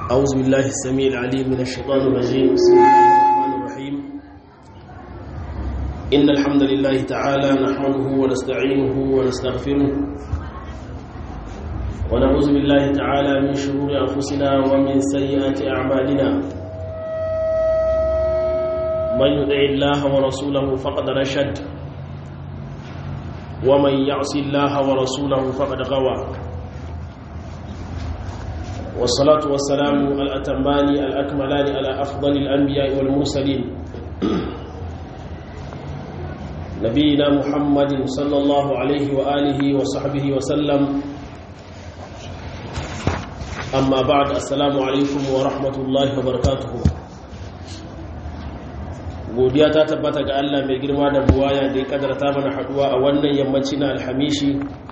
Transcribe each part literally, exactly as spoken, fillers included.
أعوذ بالله السميع العليم من الشيطان الرجيم. بسم الله الرحمن الرحيم. إن الحمد لله تعالى نحمده ونستعينه ونستغفره ونعوذ بالله تعالى من شرور أنفسنا ومن سيئات أعمالنا. من يطع الله ورسوله فقد رشد ومن يعص الله ورسوله فقد غوى. والصلاة والسلام الأتمان الأكملان على أفضل الأنبياء والمرسلين نبينا محمد صلى الله عليه وآله وصحبه وسلم. أما بعد، السلام عليكم ورحمة الله وبركاته. godiya ta tabbata ga Allah mai girma da buwaya da ya kadarta mana haduwa a wannan yammaci na alhamishi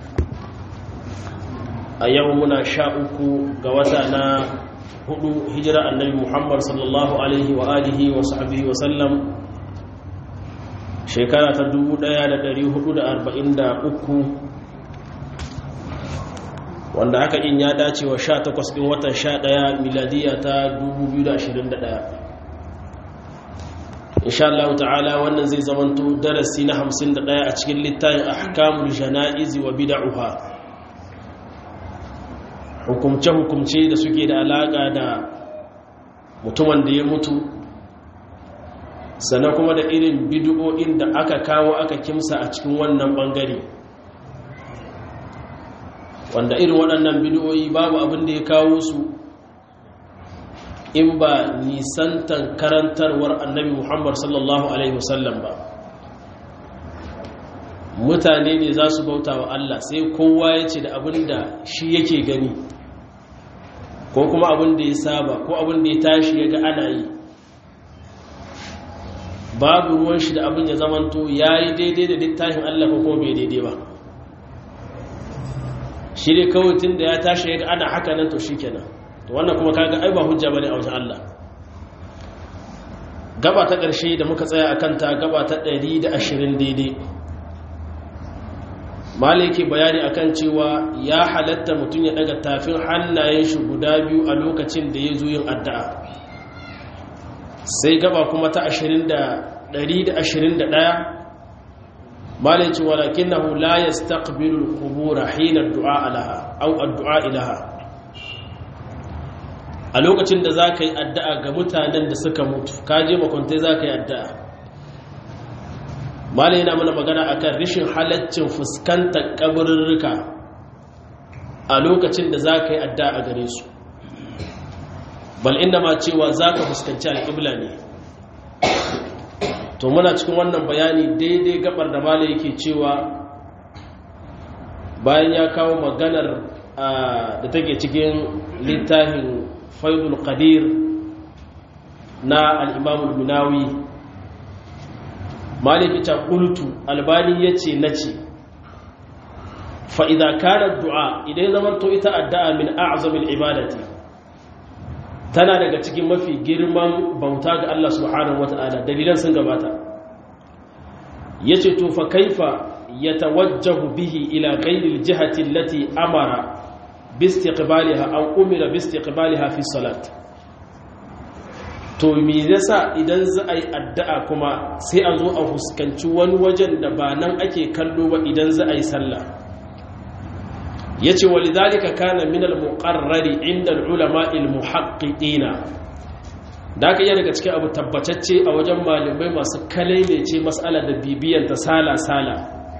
a yau muna sha uku ga wata na hudu hijira annabi Muhammad sallallahu alaihi wa alihi wa sahbihi wa sallam, shekara ta dubu ɗaya da ɗari hudu da arba'in da uku, wanda haka in ya dace wa sha takwas ɗin watan sha ɗaya miladiya ta dubu biyu da ashirin da ɗaya. insha Allah ta'ala wannan zai zamanto darasi na hamsin da ɗaya a cikin littafin ahkamul jana'iz wa bid'uha, hukumce-hukumce da suke da alaƙa da mutumin da ya mutu, sannan kuma da irin bid'o'in da aka kawo aka kimsa a cikin wannan ɓangare, wanda irin waɗannan bid'o'i babu abin da ya kawo su in ba nisantan karantarwar annabi Muhammad sallallahu Alaihi wasallam ba. Mutane ne za su bauta wa Allah sai kowa ya ce da abin da shi yake gani, ko kuma abin da ya saba, ko abin da ya tashi ya ga ana yi, babu ruwan shi da abin ya zamanto ya yi daidai da littafin Allah ko kuma bai daidai ba. Shi ne kawai tun da ya tashi ya ga ana haka nan to shi kenan, to wannan kuma kaga ai ba hujja bane a wajen Allah. Gaba ta ƙarshe da muka tsaya akan ta gaba ta ɗari da ashirin daidai, malai yake bayani akan cewa ya halatta mutum ya daga tafin hannayen shi guda biyu a lokacin da ya zo yin addu'a. Sai gaba kuma ta ɗari da ashirin da ɗaya, malai ce walakinahu la yastaqbilu al-qubur hina ad-du'a laha aw ad-du'a ilaha. A lokacin da za ka yi addu'a ga mutanen da suka mutu, ka je makwantai za ka yi addu'a. Malai yana mana magana a kan rishin halaccin fuskantar ƙabarurruka a lokacin da za ka yi addu'a a gare su. Bal inda ma cewa za ka fuskanci al'ibla ne. To muna cikin wannan bayani daidai gabar da malai yake cewa bayan ya kawo maganar da take cikin littafin faidul qadir na al-imam al-munawi, maliki ta qultu albani yace nace fa idza kana du'a idan zaman to ita addu'a min a'zamil ibadati, tana daga cikin mafi girman bauta ga Allah subhanahu wata'ala, dalilan sun gabata. Yace to fa kaifa yatawajjahu bihi ila ghayri al-jihati allati amara bistiqbaliha aw umira bistiqbaliha fi salat. To me yasa idan za a yi addu'a kuma sai a zo a fuskanci wani wajen da ba nan ake kallo ba idan za a yi sallah? Yace walidhalika kana min al-muqarrari inda al-ulama al-muhaqqiqina, da ka iya daga cikin abu tabbatacce a wajen malamai masu kalailece mas'ala da bibiyan ta sala sala.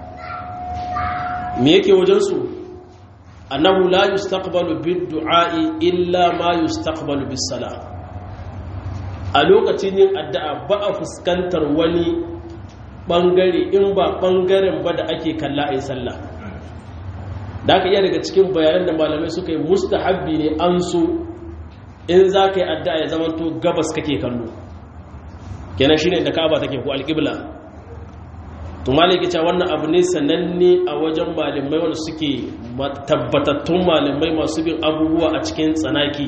Me yake wajen su? annahu la yustaqbalu bid-du'a'i illa ma yustaqbalu bis-salah. A lokacin yin addu'a ba a fuskantar wani bangare in ba bangaren ba da ake kalla ayi sallah. Da ka iya daga cikin bayanan da malamai suka yi, mustahabbi ne an so in za ka yi addu'a ya zama to gabas kake kallo, kenan shine da Ka'aba take ko al-qibla. To malaki cewa wannan abu ne sananne a wajen malamai wanda suke tabbatattun malamai masu bin abubuwa a cikin tsanaki.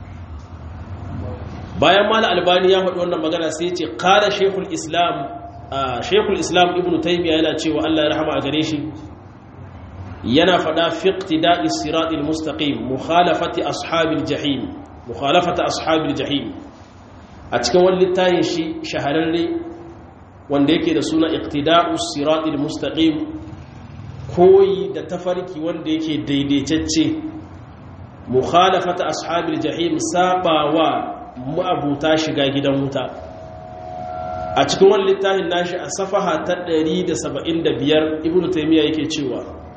Bayan mala albani ya faɗi wannan magana sai ce qala shaykhul islam shaykhul islam ibnu taymiya yana cewa Allah ya rahama a gare shi, yana faɗa fi iqtida'i siratil mustaqim mukhalafati ashabil jahim mukhalafata ashabil jahim a cikin wani littafin shi shahararre wanda yake da suna iqtida'us siratil mustaqim koyi da tafarki wanda yake daidaitacce mukhalafata ashabil jahim sabawa mu'abuta shiga gidan wuta a cikin wani littafin nashi a safaha ta ɗari da saba'in da biyar ibnu taymiya yake cewa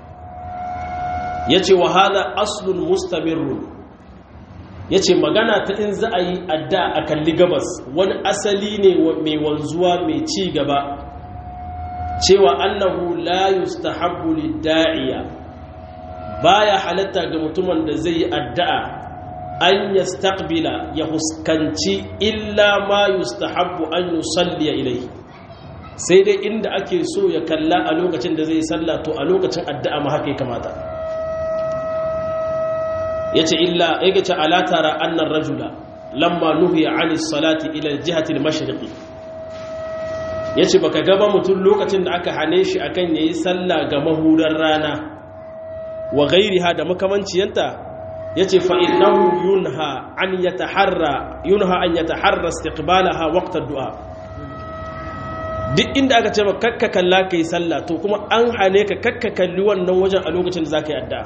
yace wa hada aslun mustamirrun yace magana ta in za a yi adda a kalli gabas wani asali ne mai wanzuwa mai ci gaba cewa annahu la yustahabbu lid-da'iya baya halatta ga mutumin da zai yi addu'a an yastaqbila ya huskanci illa ma yustahabbu an yusalli ilayhi sai dai inda ake so ya kalla a lokacin da zai salla to a lokacin addu'a ma haka ya kamata yace illa yake ce ala tara anna ar-rajula lamma nuhiya 'ani salati ila al-jihati al-mashriqi yace baka gaba mutum lokacin da aka hane shi akan yayi sallah ga mahudar rana wa ghairiha da makamanciyanta yace fa innahu yunha an yataharra yunha an yataharra istiqbalaha waqt ad-du'a duk inda aka ce maka kakka kalla kai sallah to kuma an hane ka kakka kalli wannan wajen a lokacin da zaka yi addu'a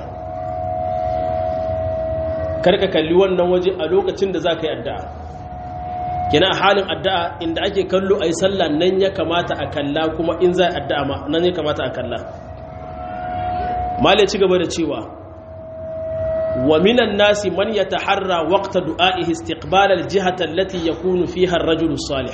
karka kalli wannan waje a lokacin da zaka yi addu'a kina a halin addu'a inda ake kallo ayi sallah nan ya kamata a kalla kuma in za a addu'a ma nan ya kamata a kalla mallai ci gaba da cewa wa minan nasi man yataharra waqta du'a'ihi istiqbal al-jihata allati yakunu fiha ar-rajulu salih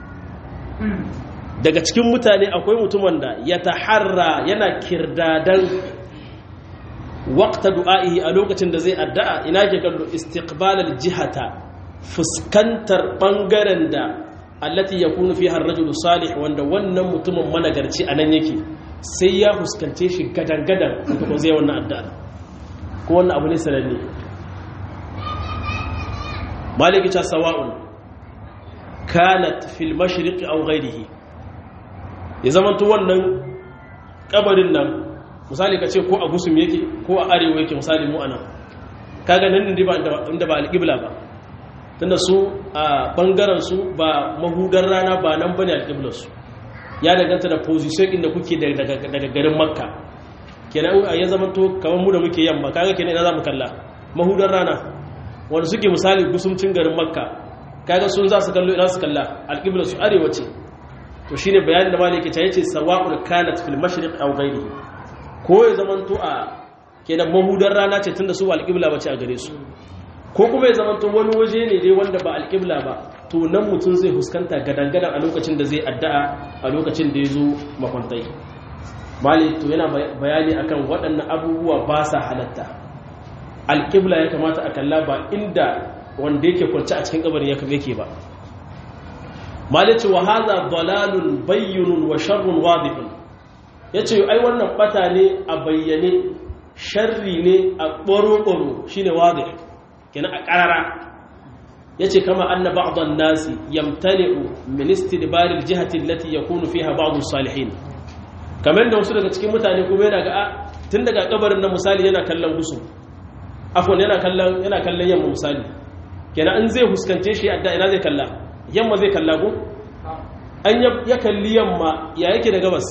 daga cikin mutane akwai mutumin da yataharra yana kirdadan waqta du'a'ihi a lokacin da zai addu'a ina ke kallo istiqbal al-jihata fuskantar bangaren da allati yakunu fiha ar-rajulu salih wanda wannan mutumin managarci anan yake sai ya fuskance shi gadan-gadan kuma zai wannan addu'a ko wannan abu ne sananne maliki ta sawa'un kanat fil mashriq aw ghayrihi ya zamanto wannan kabarin nan misali kace ko a gusum yake ko a arewa yake misali mu anan kaga nan ne ba inda ba alqibla ba tunda su a bangaren su ba mahudar rana ba nan bane alqiblar su ya danganta da position inda kuke daga garin makka kenan ya zama to kamar mu da muke yamma kaga kenan ina zamu kalla mahudar rana wanda suke misali gusumcin garin makka kaga sun za su kallo ina su kalla alqibla su arewa ce to shine bayanin da malaki ta yace sawa'ul kanat fil mashriq aw ghayrihi ko ya zama to a kenan mahudar rana ce tunda su alqibla bace a gare su ko kuma ya zama to wani waje ne dai wanda ba alqibla ba to nan mutum zai huskanta gadangadan a lokacin da zai addu'a a lokacin da ya zo makwantai mali to yana bayani akan waɗannan abubuwa ba sa halatta alƙibla ya kamata a kalla ba inda wanda yake kwanci a cikin kabarin ya yake ba mali ce wa hadha dalalun bayyinun wa sharrun wadihun yace ai wannan bata ne a bayyane sharri ne a boro-boro shine wadih kenan a karara yace kama anna ba'd an-nasi yamtani'u min istidbar al-jihati allati yakunu fiha ba'd as-salihin kamar da wasu daga cikin mutane kuma yana ga tun daga kabarin na misali yana kallon gusu afwan yana kallon yana kallon yamma misali kenan in zai huskance shi adda ina zai kalla yamma zai kalla ko an ya kalli yamma ya yake da gabas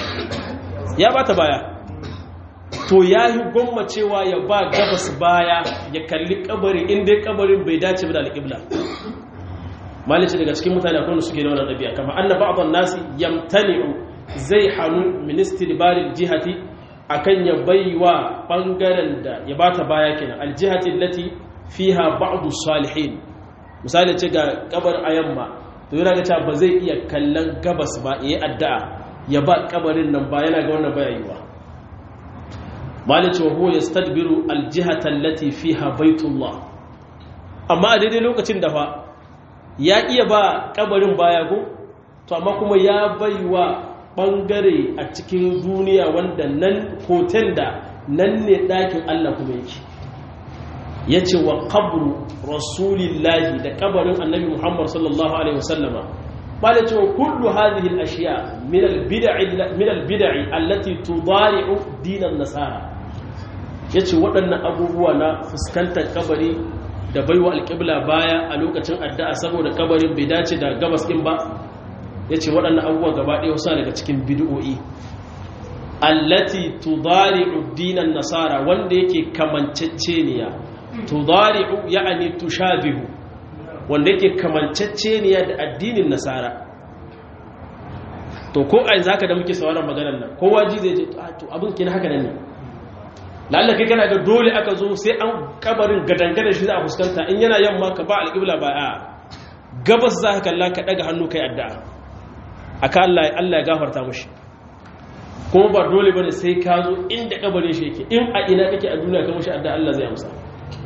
ya bata baya to yayi gomma cewa ya ba gabas baya ya kalli kabari inda kabarin bai dace ba da alqibla malici daga cikin mutane akwai suke da wannan dabi'a kamar anna ba'd an-nasi yamtani'u zai hanu ministry barin jihati akan ya baiwa bangaren da ya bata baya kenan aljihati allati fiha ba'du salihin misali ce ga kabar ayamma to yana ga cewa ba zai iya kallon gabas ba yayi addu'a ya ba kabarin nan ba yana ga wannan bayayiwa malici wa huwa yastadbiru aljihata allati fiha baitullah amma a daidai lokacin da fa ya iya ba kabarin baya go to amma kuma ya baiwa bangare a cikin duniya wanda nan hotel da nan ne ɗakin Allah kuma yake ya ce wa qabru rasulillahi da kabarin annabi Muhammad sallallahu alaihi wasallama ba da cewa kullu hadhihi al-ashiya min al-bid'i min al-bid'i allati tudari'u din an-nasara yace waɗannan abubuwa na fuskantar kabari da baiwa alƙibla baya a lokacin addu'a saboda kabarin bai dace da gabas ɗin ba yace waɗannan abubuwa gaba ɗaya wasu daga cikin bid'o'i allati tudari'u dinan nasara wanda yake kamanceceniya tudari'u ya'ani tushabihu wanda yake kamanceceniya da addinin nasara to ko ai zaka da muke sauraron maganar nan kowa ji zai je to abin kin haka nan ne lalle kai kana ga dole aka zo sai an kabarin gadangada shi za a fuskanta in yana yamma ka ba alqibla ba a gabas za ka kalla ka daga hannu kai addu'a aka Allah Allah ya gafarta mushi kuma ba dole bane sai ka zo inda kabarin shi yake in a ina kake a duniya ka mushi addu'a Allah zai amsa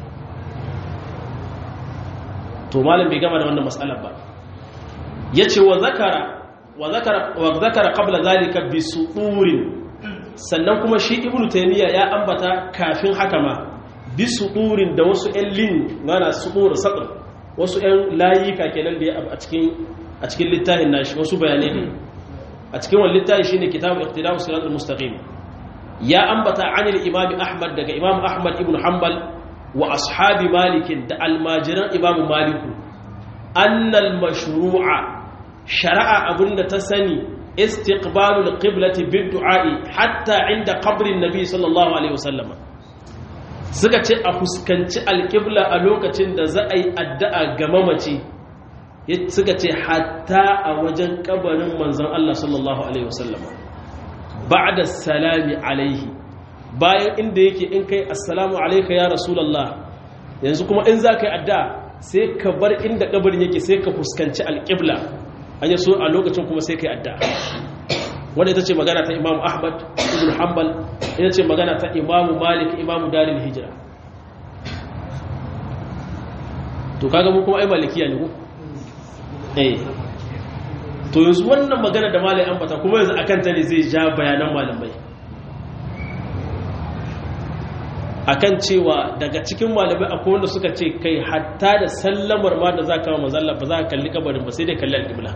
to malam bai gama da wannan mas'alar ba yace wa zakara wa zakara wa zakara qabla zalika bi sudurin sannan kuma shi ibnu taymiya ya ambata kafin haka ma bi sudurin da wasu ɗan lin mana sudur sadr wasu ɗan layika kenan da a cikin a cikin littafin nashi wasu bayanai ne a cikin wannan littafi shine kitabu iqtida'u siratal mustaqim ya ambata anil imam ahmad daga imam ahmad ibn hanbal wa ashabi malik da almajiran imam malik annal mashru'a shara'a abunda ta sani istiqbalul qiblati bid-du'a'i hatta inda qabrin nabi sallallahu alaihi wasallam suka ce a fuskanci alqibla a lokacin da za a yi addu'a ga mamaci suka ce hatta a wajen kabarin manzon Allah sallallahu alaihi wasallam ba'da salami alaihi bayan inda yake in kai assalamu alayka ya rasulullah yanzu kuma in za ka yi addu'a sai ka bar inda kabarin yake sai ka fuskanci alqibla an yi so a lokacin kuma sai ka yi addu'a wanda ita ce magana ta Imam Ahmad ibn Hanbal ita ce magana ta Imam Malik Imam Darul Hijra to kaga mu kuma ai malikiya ne ko eh to yanzu wannan magana da malai ambata kuma yanzu akan ta ne zai ja bayanan malamai akan cewa daga cikin malamai akwai wanda suka ce kai hatta da sallamar ma da zaka wa manzalla ba za ka kalli kabarin ba sai dai kalli al-qibla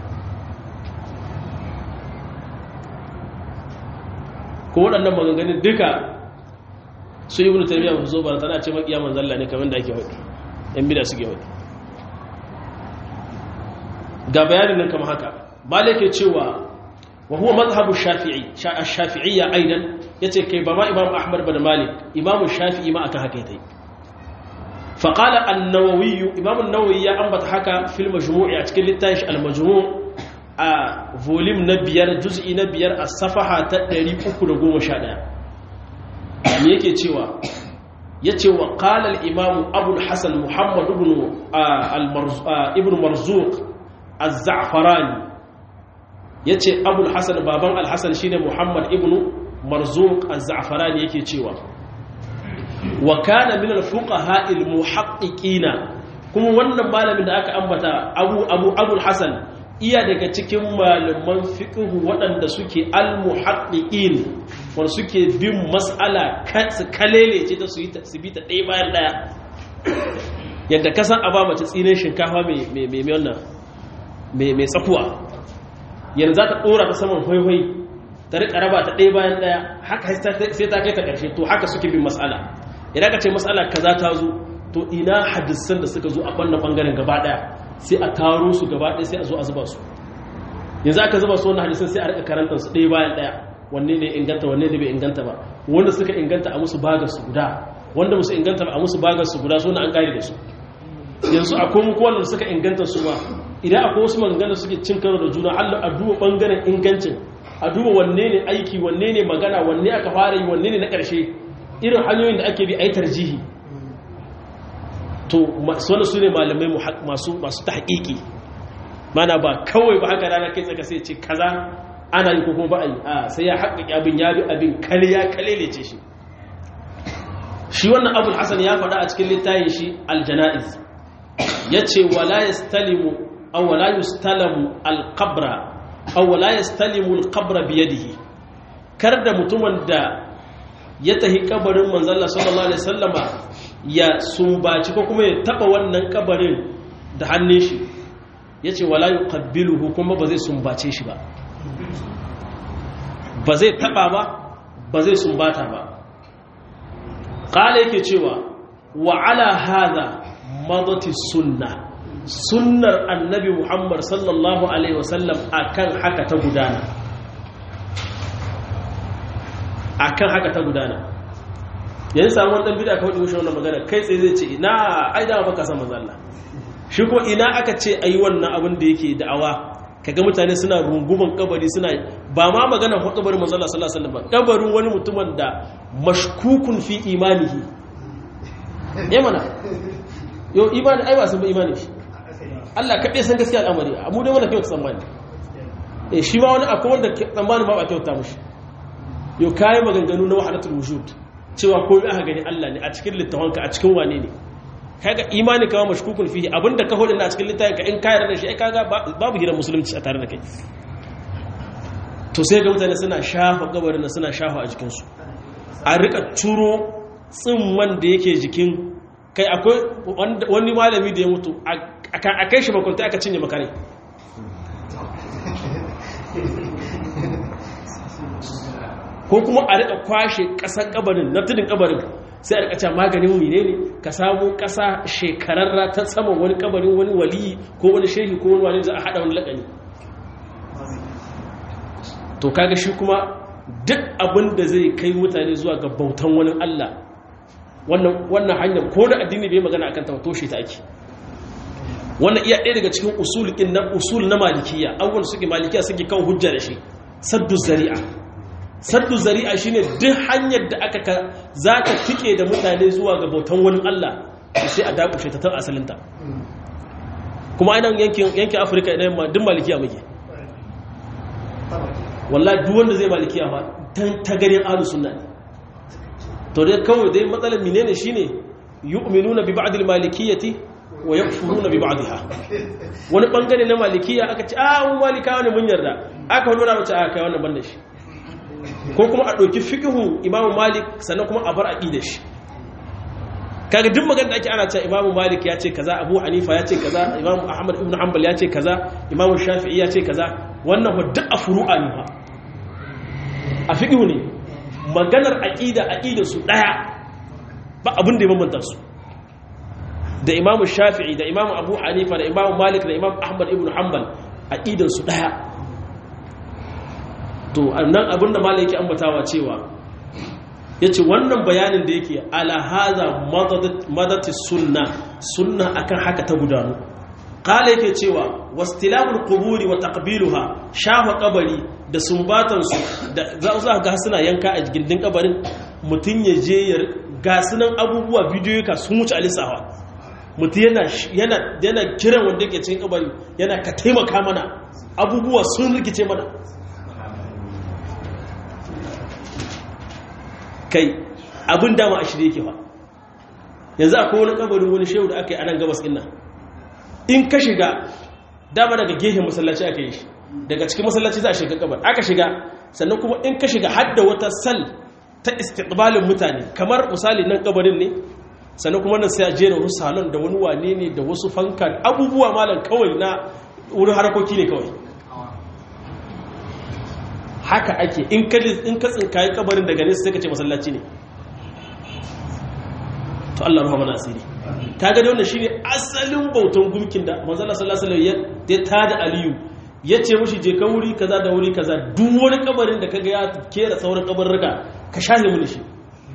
ko waɗannan maganganun duka su ibnu taymiya ba zo ba tana ce makiya manzalla ne kamar da ake faɗi yan bid'a suke faɗi ga bayanin nan kamar haka malike cewa wa huwa madhhabu shafi'i ash-shafi'iyya aidan yace kai ba ma imam ahmad bin malik imam shafi'i ma aka haka yayi fa qala an-nawawi imam an-nawawi ya ambata haka fil majmu'i a cikin littafin al-majmu' a volume na biyar juz'i na biyar a safaha ta ɗari uku da goma sha ɗaya me yake cewa yace wa qala al-imam abu al-hasan muhammad ibn ibn marzuq az-za'farani yace abu al-hasan baban al-hasan shine muhammad ibn marzuq az-za'farani yake cewa wa kana min al-fuqaha al-muhaqqiqina kuma wannan malamin da aka ambata abu abu abu al-hasan iya daga cikin malaman fiqh waɗanda suke al-muhaqqiqin wanda suke bin mas'ala kalele ce ta su yi su bi ta ɗaya bayan ɗaya yadda kasan aba mace tsinin shinkafa mai mai mai wannan mai mai tsakuwa yanzu za ta ɗora ta saman hoihoi ta riƙa raba ta ɗaya bayan ɗaya haka sai ta kai ta ƙarshe to haka suke bin mas'ala idan ka ce mas'ala kaza ta zo to ina hadisan da suka zo a ɓannan ɓangaren gaba ɗaya sai a taro su gaba ɗaya sai a zo a zuba su yanzu aka zuba su wannan hadisan sai a riƙa karantar su ɗaya bayan ɗaya wanne ne inganta wanne ne bai inganta ba wanda suka inganta a musu bagar su guda wanda musu inganta ba a musu bagar su guda suna an ƙari da su yanzu akwai muku wanda suka inganta su ba idan akwai wasu maganganu suke cin karo da juna Allah a duba ɓangaren ingancin a duba wanne ne aiki wanne ne magana wanne aka fara yi wanne ne na ƙarshe irin hanyoyin da ake bi a yi tarjihi to wanda su ne malamai masu ta haƙiƙi mana ba kawai ba haka rana kai tsaka sai ce kaza ana yi ko kuma ba a yi a sai ya haƙaƙi abin ya bi abin kaliya kalele ce shi shi wannan abul hasan ya faɗa a cikin littafin shi aljana'iz ya ce wala yastalimu aw wala yustalamu alqabra aw wala yastalimu alqabra biyadihi kar da mutumin da ya tahi kabarin manzon Allah sallallahu alaihi wasallama ya sumbaci ko kuma ya taba wannan kabarin da hannun shi yace wala yuqabbiluhu kuma ba zai sumbace shi ba ba zai taba ba ba zai sumbata ba qala yake cewa wa ala hadha madati sunna sunnar annabi Muhammad sallallahu alaihi wasallam akan haka ta gudana akan haka ta gudana yanzu samu wani dan bid'a ka wadi mushi wannan magana kai tsaye zai ce ina ai da baka san manzo Allah shi ko ina aka ce ayi wannan abin da yake da'awa kaga mutane suna runguman kabari suna ba ma magana ko kabarin manzo Allah sallallahu alaihi wasallam kabarin wani mutumin da mashkukun fi imanihi eh mana yo imani ai ba san ba imani shi Allah kaɗai san gaskiya al'amari mu dai wanda kyauta tsammani eh shi ma wani akwai wanda tsammani ba ba kyauta mushi yau kayi maganganu na wahadatul wujud cewa komai aka gani Allah ne a cikin littafanka a cikin wane ne kaga imani kama mashkukun fihi abinda ka hudu a cikin littafinka in ka yarda da shi ai kaga babu gidan musulunci a tare da kai to sai ga mutane suna shafa kabarin nan suna shafa a jikin su a rika turo tsimman da yake jikin kai akwai wani malami da ya mutu a kai shi makwanta aka cinye makare ko kuma a rika kwashe ƙasar kabarin na tudun kabarin sai a rika cewa maganin mine ne ka samu ƙasa shekararra ta saman wani kabarin wani waliyi ko wani shehi ko wani wani za a haɗa wani laƙani to kaga shi kuma duk abin da zai kai mutane zuwa ga bautan wani Allah wannan hanyar ko da addini bai magana akan ta toshe ta ake wannan iya ɗaya daga cikin usul na usul na malikiya abubuwan suke malikiya suke kawo hujja da shi saddu zari'a saddu zari'a shine duk hanyar da aka za ta tike da mutane zuwa ga bautan wani Allah sai a dakushe ta tan asalinta kuma ainihin yankin yankin Afirka idan ma duk malikiya muke wallahi duk wanda zai malikiya fa tan tagarin ahlus sunna ne to dai kawai dai matsalar menene shine yu'minuna bi ba'd al-malikiyyati wa yakfuruna bi ba'dha wani bangare na malikiya aka ce ah mu malikawa ne mun yarda aka nuna mace aka kai wannan banda shi ko kuma a ɗauki fiqhu imamu malik sannan kuma a bar aqidar shi kaga duk magana da ake ana cewa imamu malik ya ce kaza abu hanifa ya ce kaza imamu ahmad ibn hanbal ya ce kaza imamu shafi'i ya ce kaza wannan fa duk a furu'a ne fa a fiqhu ne maganar aqida aqidar su daya ba abin da ya bambanta su da imamu shafi'i da imamu abu hanifa da imamu malik da imamu ahmad ibn hanbal aqidar su daya to annan abin da malik yake ambatawa cewa yace wannan bayanin da yake ala hadha madati sunna sunna akan haka ta gudanu qala yake cewa wastilabul quburi wa taqbiluha shafa kabari da sumbatan su da za ga suna yanka a gindin kabarin mutun ya je ya ga sunan abubuwa bidiyo ka sun wuce alisawa mutun yana yana yana kiran wanda yake cikin kabari yana ka taimaka mana abubuwa sun rikice mana kai abin dama a shirye yake fa yanzu akwai wani kabarin wani shehu da aka yi a nan gabas ɗin in ka shiga dama daga gehen masallaci aka yi shi daga cikin masallaci za a shiga kabar aka shiga sannan kuma in ka shiga hadda wata sal ta istiqbalin mutane kamar misali nan kabarin ne sannan kuma nan sai a jera wasu salon da wani wane ne da wasu fanka abubuwa malam kawai na wurin harkoki ne kawai haka ake in ka in ka tsinkayi kabarin daga nesa sai ka ce masallaci ne to Allah ruha mana asiri kaga da wannan shine asalin bautan gumkin da manzo Allah sallallahu alaihi wasallam ya tada Aliyu yace mushi je ka wuri kaza da wuri kaza duk wani kabarin da kaga ya kera sauran kabarruka ka shahe mu shi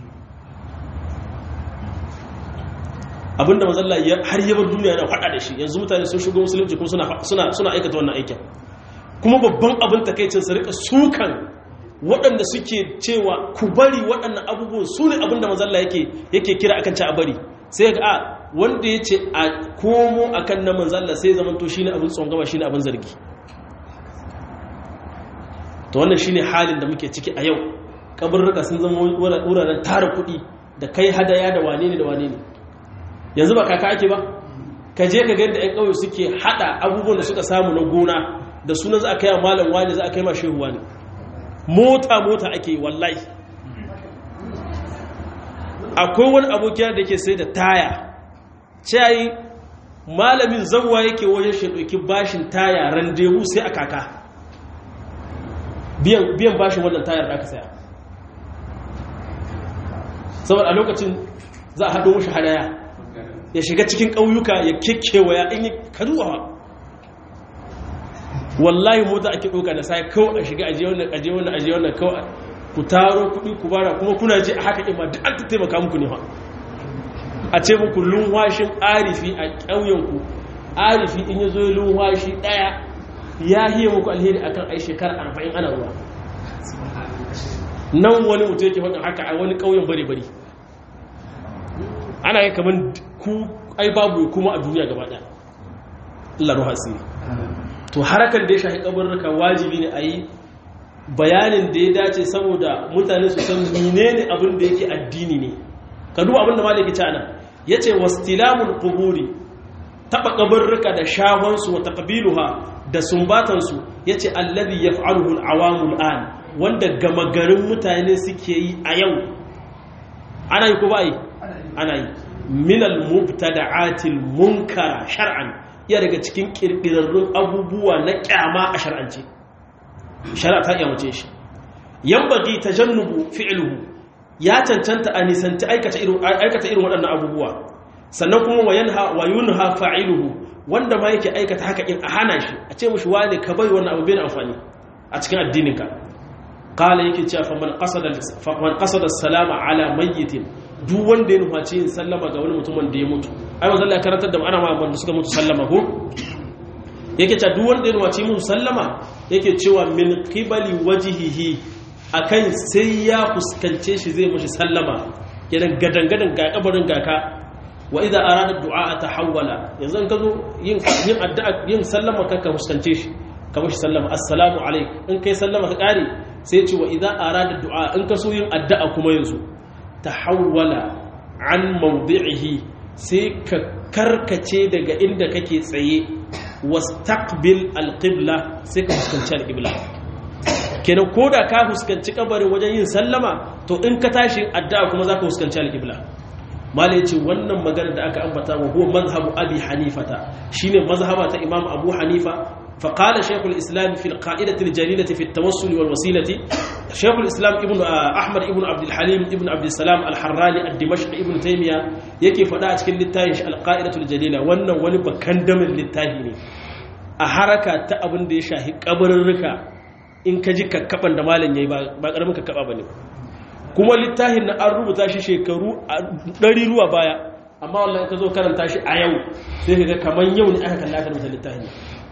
abinda manzo Allah har yabar duniya yana fada da shi yanzu mutane sun shigo musulunci kuma suna suna suna aikata wannan aikin kuma babban abin takeicin su rika sukan waɗanda suke cewa ku bari waɗannan abubuwan su ne abinda mazalla yake yake kira akan ci a bari sai ga a wanda ya ce a komo akan na manzalla sai zaman to shine abin tsongama shine abin zargi to wannan shine halin da muke ciki a yau kaburruka sun zama wuraren tara kuɗi da kai hadaya da wane ne da wane ne yanzu ba kaka ake ba ka je ka ga yadda ƴan ƙauye suke hada abubuwan da suka samu na gona da sunan za a kai malam wani za a kai ma shehu wani mota mota ake wallahi akwai wani abokiya da ke sai da taya cayi malamin zawwa yake wajen shi ɗauki bashin taya randewu sai a kaka biyan bashin wannan tayar da aka saya saboda a lokacin za a haɗo mushi hadaya ya shiga cikin ƙauyuka ya kekkewaya in yi kaduwa wallahi mota ake ɗauka da sai kawai a shiga aje wannan aje wannan aje wannan kawai ku taro kuɗi ku bara kuma kuna ji a haka ima duk an taimaka muku ne fa a ce muku lunwashin arifi a ƙauyenku arifi in ya zo lunwashi ɗaya ya hiye muku alheri akan ai shekara arba'in ana ruwa nan wani mutum yake faɗin haka a wani ƙauyen bare-bare ana yi kamar ku ai babu kuma a duniya gaba ɗaya Allah ruha asiri to harakan da ya shahi kabarruka wajibi ne a yi bayanin da ya dace saboda mutane su san menene abin da yake addini ne ka duba abin da malaki ta nan yace wastilamul quburi taba kabarruka da shahonsu wa taqbiluha da sumbatansu yace alladhi yaf'aluhu al-awamul an wanda gama garin mutane suke yi a yau ana yi ko ba yi ana yi minal mubtada'atil munkara shar'an ya daga cikin kirkirarrun abubuwa na kyama a shar'ance shari'a ta kyamace shi yambagi tajannubu fi'luhu ya cancanta a nisanci aikata irin aikata irin waɗannan abubuwa sannan kuma wayanha wayunha fa'iluhu wanda ma yake aikata haka in a hana shi a ce mushi wane ka bai wannan abu bai da amfani a cikin addininka qala yake cewa fa man qasada fa man qasada salama ala mayyitin duk wanda ya nufaci yin sallama ga wani mutumin da ya mutu ai manzo Allah ya karantar da mu ana ma wanda suka mutu sallama ko yake cewa duk wanda ya nufaci musu sallama yake cewa min qibali wajhihi akan sai ya fuskance shi zai mushi sallama idan gadangadan ga kabarin gaka wa idza arada du'a tahawwala yanzu in kazo yin yin addu'a yin sallama ka fuskance shi ka mushi sallama assalamu alayk in kai sallama ka kare sai ce wa idza arada du'a in ka so yin addu'a kuma yanzu tahawwala an mawdi'ihi sai ka karkace daga inda kake tsaye wastaqbil alqibla sai ka fuskanci alqibla kenan koda ka fuskanci kabarin wajen yin sallama to in ka tashi addu'a kuma zaka fuskanci alqibla mala yace wannan magana da aka ambata wa huwa mazhabu abi hanifata shine mazhaba ta imam abu hanifa فقال شيخ الإسلام في القائدة الجليلة في التوسل والوسيلة شيخ الإسلام ابن أحمد ابن عبد الحليم ابن عبد السلام الحراني الدمشقي ابن تيمية يكي فداعت كل للتاهش القائدة الجليلة وانا ونبا كندم للتاهيني أحركة تأبن دي شاهي قبر الركا إن كجيك كبان دمالين يبا بقرمك كبابني كما للتاهين أرب تاشي شيكرو دريروا بايا أما والله كذو كان تاشي أيو سيكا كمان يوني أهكا لا كان مثل التاهين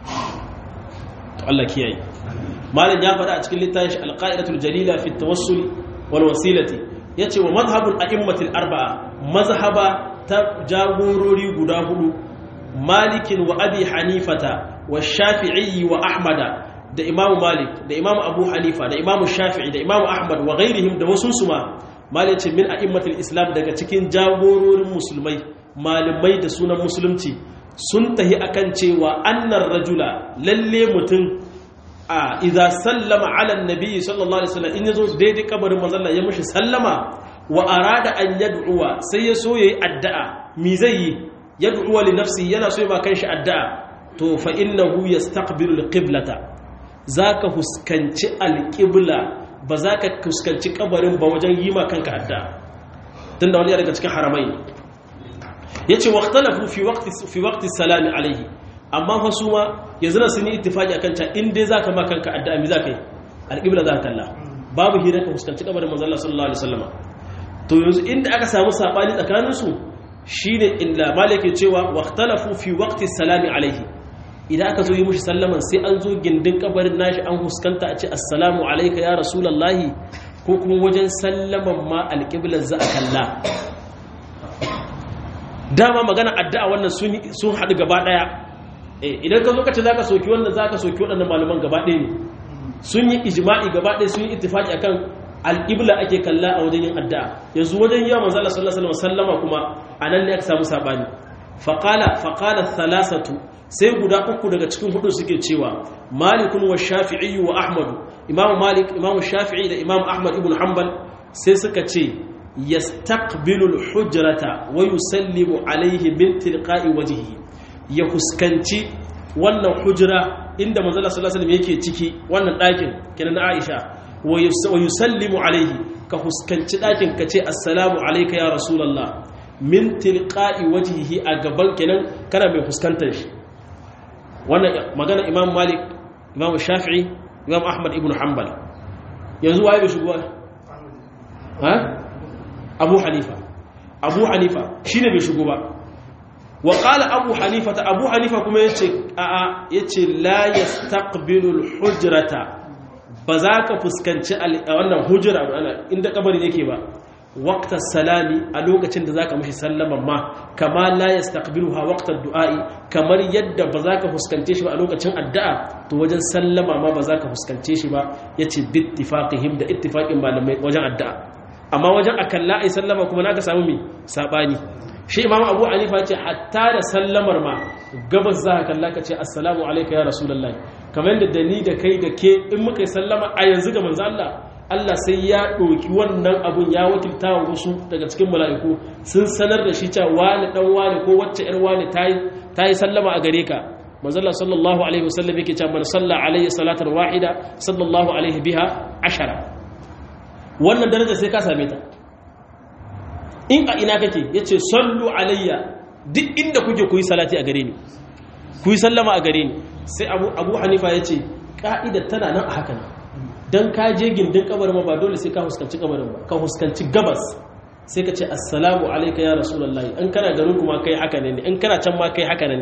Allah kiyaye malam ya faɗa a cikin littafin al-qa'idatul jalila fi at-tawassul wal wasilati yace wa madhhabul a'immatil arba'a mazhaba ta jagorori guda hudu malikin wa abi hanifata wa shafi'i wa ahmada da imamu malik da imamu abu hanifa da imamu shafi'i da imamu ahmad wa ghairihim da wasu suma malai ce min a'immatil islam daga cikin jagororin musulmai malamai da sunan musulunci sun tahi akan cewa annar rajula lalle mutum a idza sallama ala annabi sallallahu alaihi wasallam in yazo daidai kabarin manzon Allah ya mishi sallama wa arada an yad'uwa sai ya so yayi addu'a mi zai yi yad'uwa li nafsi yana so ya ba kanshi addu'a to fa innahu yastaqbilu alqiblata zaka huskanci alqibla ba zaka huskanci kabarin ba wajen yi ma kanka addu'a tunda wani daga cikin haramai yace waqtalafu fi waqti fi waqti salami alayhi amma fa su ma yanzu sun yi ittifaki akan ta in dai zaka ma kanka addu'a mi zaka yi alqibla zaka kalla babu hira ka fuskanci kabarin manzo Allah sallallahu alaihi wasallam to yanzu inda aka samu sabani tsakanin su shine inda malike cewa waqtalafu fi waqti salami alayhi idan aka zo yi mushi sallaman sai an zo gindin kabarin nashi an huskanta a ce assalamu alayka ya rasulullahi ko kuma wajen sallaman ma alqibla za a kalla dama magana addu'a wannan sun haɗu gaba ɗaya idan ka zo ka ce za ka soki wannan za ka soki waɗannan malaman gaba ɗaya ne sun yi ijima'i gaba ɗaya sun yi ittifaki akan al'ibla ake kalla a wajen yin addu'a yanzu wajen yi wa manzala sallallahu alaihi wasallama kuma a nan ne aka samu saɓani faƙala faƙala salasatu sai guda uku daga cikin hudu suke cewa malikun wa shafi'i wa ahmadu imamu malik imamu shafi'i da imamu ahmad ibn hanbal sai suka ce yastaqbilu al-hujrata wa yusallimu alayhi min tilqa'i wajhihi ya huskanci wannan hujra inda manzo Allah sallallahu alaihi wasallam yake ciki wannan dakin kenan na Aisha wa yusallimu alayhi ka huskanci dakin ka ce assalamu alayka ya rasulullah min tilqa'i wajhihi a gaban kenan kana mai fuskantar shi wannan magana Imam Malik, Imam Shafi'i, Imam Ahmad ibn Hanbal. Yanzu waye bai shigo ha Abu Hanifa Abu Hanifa shine bai shigo ba. Wa qala Abu Hanifa ta Abu Hanifa kuma yace a a yace la yastaqbilu al-hujrata, ba za ka fuskanci wannan hujra inda kabarin yake ba waqtar salami a lokacin da zaka mishi sallama ma kama la yastaqbiluha waqtar du'a'i, kamar yadda ba za ka fuskance shi ba a lokacin addu'a to wajen sallama ma ba za ka fuskance shi ba yace bi ittifaqihim, da ittifaqin malamai wajen addu'a. Amma wajen akalla ai sallama kuma naka samu mi sabani. Shi Imam Abu Hanifa yace hatta da sallamar ma gabas za ka kalla ka ce assalamu alayka ya rasulullahi, kamar yadda da ni da kai da ke in muka yi sallama a yanzu ga manzo Allah Allah sai ya ɗauki wannan abun ya wakilta wa wasu daga cikin mala'iku sun sanar da shi cewa wani ɗan wani ko wacce ‘yar wani ta yi sallama a gare ka. Manzala sallallahu Alaihi wasallam yake cewa man salla alaihi salatar wahida sallallahu alaihi biha ashara. Wannan daraja sai ka same ta. In a ina kake ya ce sallu alayya duk inda kuke ku yi salati a gare ni, ku yi sallama a gare ni. Sai Abu Hanifa ya ce ƙa'idar tana nan a haka nan. Don ka je gindin kabarin ma ba dole sai ka huskanci kabarin ba, ka huskanci gabas sai ka ce assalamu alayka ya rasulullahi, in kana garin kuma kai haka ne in kana can ma kai haka ne.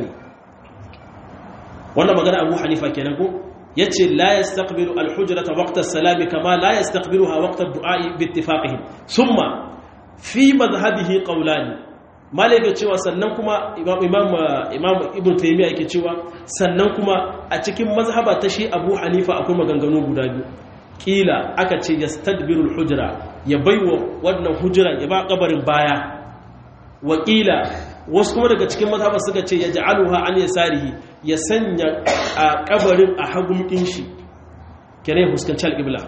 Wannan magana Abu Hanifa kenan ko yace la yastaqbilu al-hujrata waqta as-salami kama la yastaqbiluha waqta ad-du'a bi ittifaqihim. Thumma fi madhhabihi qawlani, malaka cewa sannan kuma imam imam imam ibn taymiya yake cewa sannan kuma a cikin mazhaba ta shi Abu Hanifa akwai maganganu guda biyu. Kila aka ce yastadbirul hujra, ya baiwa wannan hujra ya ba kabarin baya. Wakila wasu kuma daga cikin mazhaba suka ce yaj'aluha an yasarihi, ya sanya a kabarin a hagumkin shi kene huskanci al-qibla.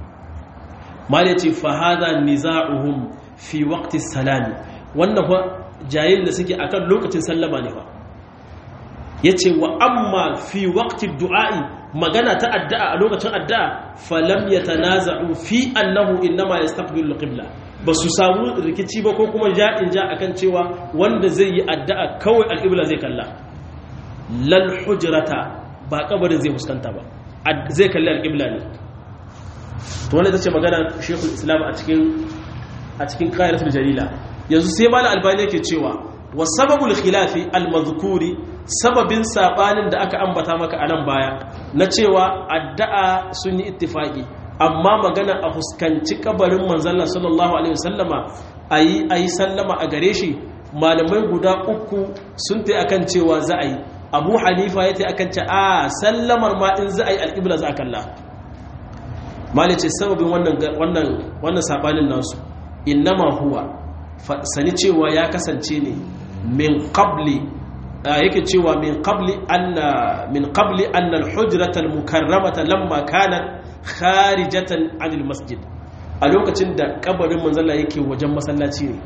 Malai ce fa hadha niza'uhum fi waqti salami, wannan fa jayin da suke akan lokacin sallama ne fa. Yace wa amma fi waqti du'a'i, magana ta addu'a a lokacin addu'a falam yatanaza'u fi annahu inma yastaqbilu al-qibla, basu samu rikici ba ko kuma ja'in ja akan cewa wanda zai yi addu'a kawai al-qibla zai kalla, lal hujrata ba kabarin zai fuskanta ba, zai kalli al-qibla ne. To wannan tace magana Sheikhul Islam a cikin a cikin Qaidatul Jalila. Yanzu sai Malam Albani yake cewa wa sababul khilafi al-madhkuri, sababin sabanin da aka ambata maka a nan baya na cewa addu'a sun yi ittifaki, amma magana a fuskanci kabarin manzalla sallallahu alaihi wasallama ayi ayi sallama a gare shi, malamai guda uku sun tai akan cewa za a yi. Abu Hanifa ya tai akan ce a sallamar ma in za a yi al-qibla za a kalla. Malai ce sababin wannan wannan wannan sabanin nasu innama huwa sani cewa ya kasance ne min qabli, yake cewa min qabli anna min qabli anna al-hujrata al-mukarramata lamma kanat kharijatan 'anil masjid, a lokacin da kabarin manzalla yake wajen masallaci ne,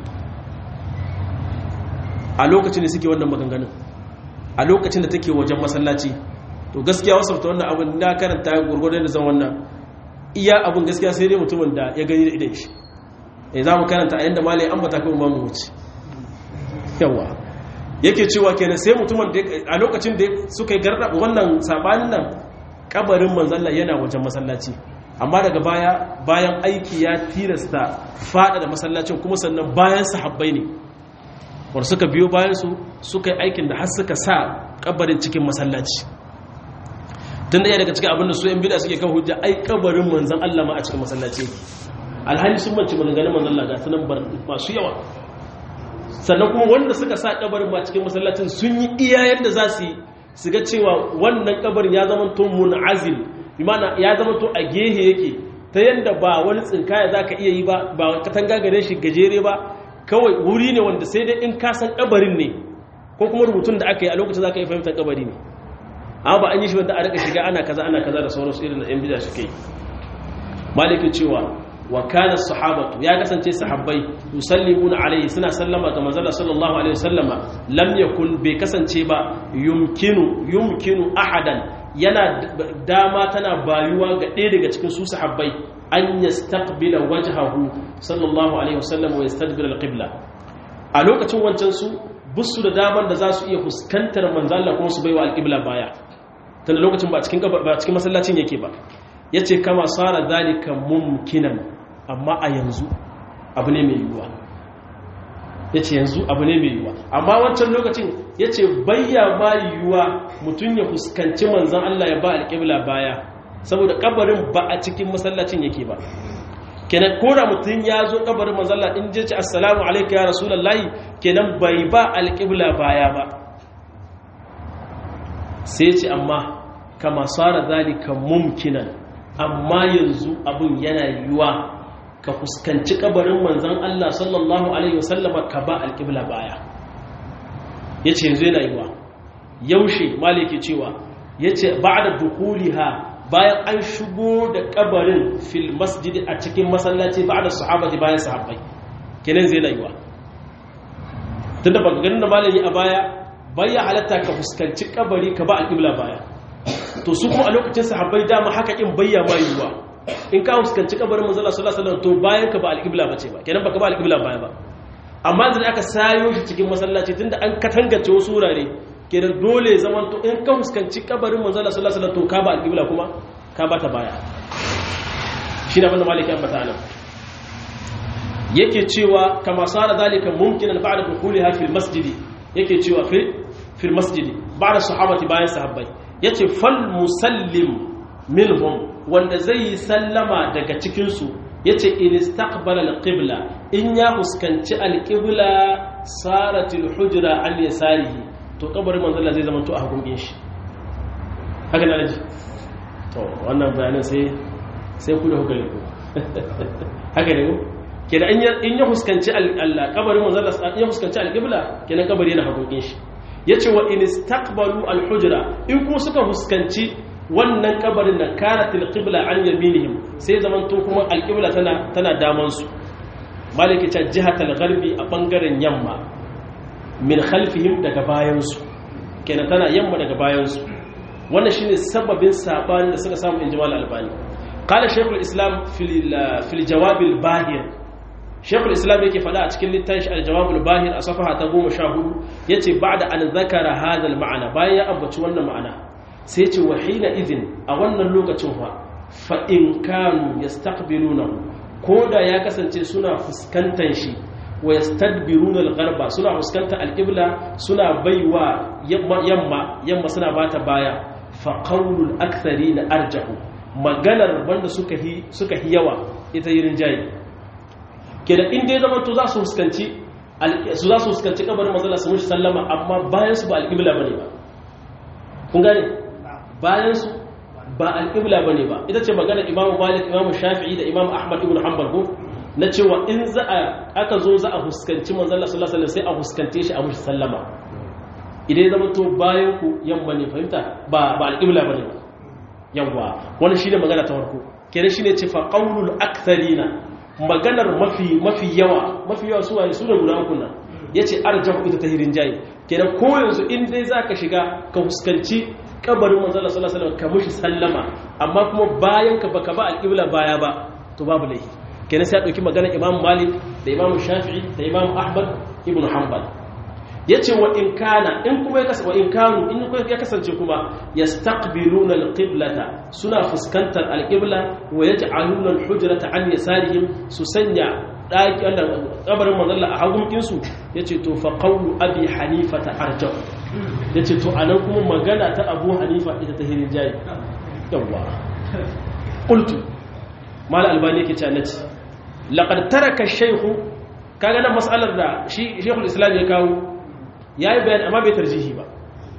a lokacin da suke wannan maganganun, a lokacin da take wajen masallaci. To gaskiya wasafta wannan abin na karanta gurgurdan da zan wannan iya abin gaskiya sai dai mutumin da ya gani da idan shi. Eh za mu karanta a yanda malai ambata ko mu wuce. Yawa yake cewa kenan sai mutumin da a lokacin da suka yi garda wannan sabanin nan kabarin manzalla yana wajen masallaci, amma daga baya bayan aiki ya tilasta fada da masallacin, kuma sannan bayan sahabbai ne war suka biyo bayan su suka yi aikin da har suka sa kabarin cikin masallaci. Tun da ya daga cikin abin da su yan bid'a suke kan hujja, ai kabarin manzon Allah ma a cikin masallaci, alhali sun mance maganganun manzon Allah ga sunan masu yawa. Sannan kuma wanda suka sa kabarin ba cikin masallacin sun yi iya yadda za su yi su ga cewa wannan kabarin ya zama to munazil, bi ma'ana ya zama to a gehe yake, ta yanda ba wani tsinkaya zaka iya yi ba, ba katanga gare shi gajere ba, kawai wuri ne wanda sai dai in ka san kabarin ne ko kuma rubutun da aka yi a lokacin zaka yi fahimtar kabari ne. Amma ba an yi shi wanda a rika shiga ana kaza ana kaza da sauransu irin da yan bid'a suke yi. Malikin cewa wa kana sahabatu, ya kasance sahabbai yusallimuna alaihi, suna sallama ga manzon sallallahu alaihi wasallama, lam yakun, bai kasance ba yumkinu yumkinu ahadan, yana dama tana bayuwa ga ɗaya daga cikin su sahabbai an yastaqbila wajhahu sallallahu alaihi wasallam wa yastadbira alqibla, a lokacin wancan su busu da daman da za su iya fuskantar manzo Allah kuma su baiwa alqibla baya tunda lokacin ba cikin ba cikin masallacin yake ba yace kama sara zalika mumkinan amma a yanzu abu ne mai yiwuwa yace yanzu abu ne mai yiwuwa amma wancan lokacin yace bayya ma yiwuwa mutun ya fuskanci manzon Allah ya ba alqibla baya saboda kabarin ba a cikin masallacin yake ba kenan kora mutun ya zo kabarin manzon Allah in je ce assalamu alayka ya rasulullahi kenan bai ba alqibla baya ba sai ce amma kama sara zalika mumkinan amma yanzu abun yana yiwuwa ka fuskanci kabarin manzon Allah sallallahu alaihi wasallama ka ba alqibla baya yace yanzu yana yiwuwa yaushe maliki cewa yace ba'da dukuliha bayan an shigo da kabarin fil masjid a cikin masallaci ba'da sahabati bayan sahabbai kenan zai yana yiwuwa tunda baka ganin da malami a baya bayya halatta ka fuskanci kabari ka ba alqibla baya to su kuma a lokacin sahabbai dama haka kin bayya ma yiwuwa in ka fuskanci kabarin manzo Allah sallallahu alaihi wasallam to bayan ka ba alqibla bace ba kenan baka ba alqibla baya ba amma idan aka sayo shi cikin masallaci tunda an katangance wasu wurare kenan dole zaman to in ka fuskanci kabarin manzo Allah sallallahu alaihi wasallam to ka ba alqibla kuma ka ba ta baya shi da wannan maliki ambata nan yake cewa kama sara zalika mumkinan ba'da dukhuliha fil masjid yake cewa fi fil masjid ba'da sahabati bayan sahabbai yace fal musallim minhum wanda zai yi sallama daga cikinsu ya ce in istaqbala alqibla in ya fuskanci alqibla saratil hujra an yasarihi to kabarin manzo Allah zai zama to a hagun shi haka ne alaji to wannan bayanin sai sai ku da hukari ku haka ne ko kenan in ya fuskanci Allah kabarin manzo Allah in ya fuskanci alqibla kenan kabari yana hagun shi yace wa in istaqbalu alhujra in kuma suka fuskanci wannan kabarin nan karatil qibla an yaminihim sai zaman to kuma alqibla tana tana daman su maliki ta jihatal gharbi a bangaren yamma min khalfihim daga bayan su kenan tana yamma daga bayan su wannan shine sababin sabanin da suka samu injimal albani qala shaykhul islam fil fil jawab al bahir shaykhul islam yake fada a cikin littafin al jawab al bahir a safaha ta goma sha hudu yace ba'da an zakara hadha al ma'ana bayan ya ambaci wannan ma'ana sai ce wa hina idin a wannan lokacin fa fa in kanu yastaqbilunahu koda ya kasance suna fuskantar shi wa yastadbiruna al-gharba suna fuskantar al-qibla suna baiwa yamma yamma suna bata baya fa qawlul aktharina arjahu maganar wanda suka hi suka hi yawa ita yirin jayi kenan in dai zaman to za su fuskanci su za su fuskanci kabarin manzo Allah sallallahu alaihi wasallama amma bayan su ba al-qibla bane ba kun gane bayan su ba al-qibla bane ba ita ce magana Imam Malik Imam Shafi'i da Imam Ahmad ibn Hanbal ko na cewa in za a aka zo za a fuskanci manzo Allah sallallahu alaihi wasallam sai a fuskante shi a mushi sallama idan ya zama to bayan ku yamma ne fahimta ba ba al-qibla bane ba yawa wannan shine magana ta farko kenan shine ce fa qaulul aktharina maganar mafi mafi yawa mafi yawa su waye su da guda uku nan yace arjahu ita tahirin jayi kenan ko yanzu in dai zaka shiga ka fuskanci kabarin manzo Allah sallallahu alaihi wasallam ka mushi sallama amma kuma bayan ka baka ba al-qibla baya ba to babu laifi kenan sai a dauki maganar Imam Malik da Imam Shafi'i da Imam Ahmad ibn Hanbal yace wa in kana in kuma ya kasance wa in kanu in kuma ya kasance kuma yastaqbiluna al-qiblata suna fuskantar al-qibla wa yaj'aluna al-hujrata an yasarihim su sanya daki Allah kabarin manzo Allah a hagunkin su yace to fa qawlu abi hanifa ta arjah yace to anan kuma magana ta Abu Hanifa ita ta hirin jayi yawa qultu mal albani yake cewa nace laqad taraka ash-shaykh kaga nan mas'alar da shi shaykhul islam ya kawo yayi bayan amma bai tarjihi ba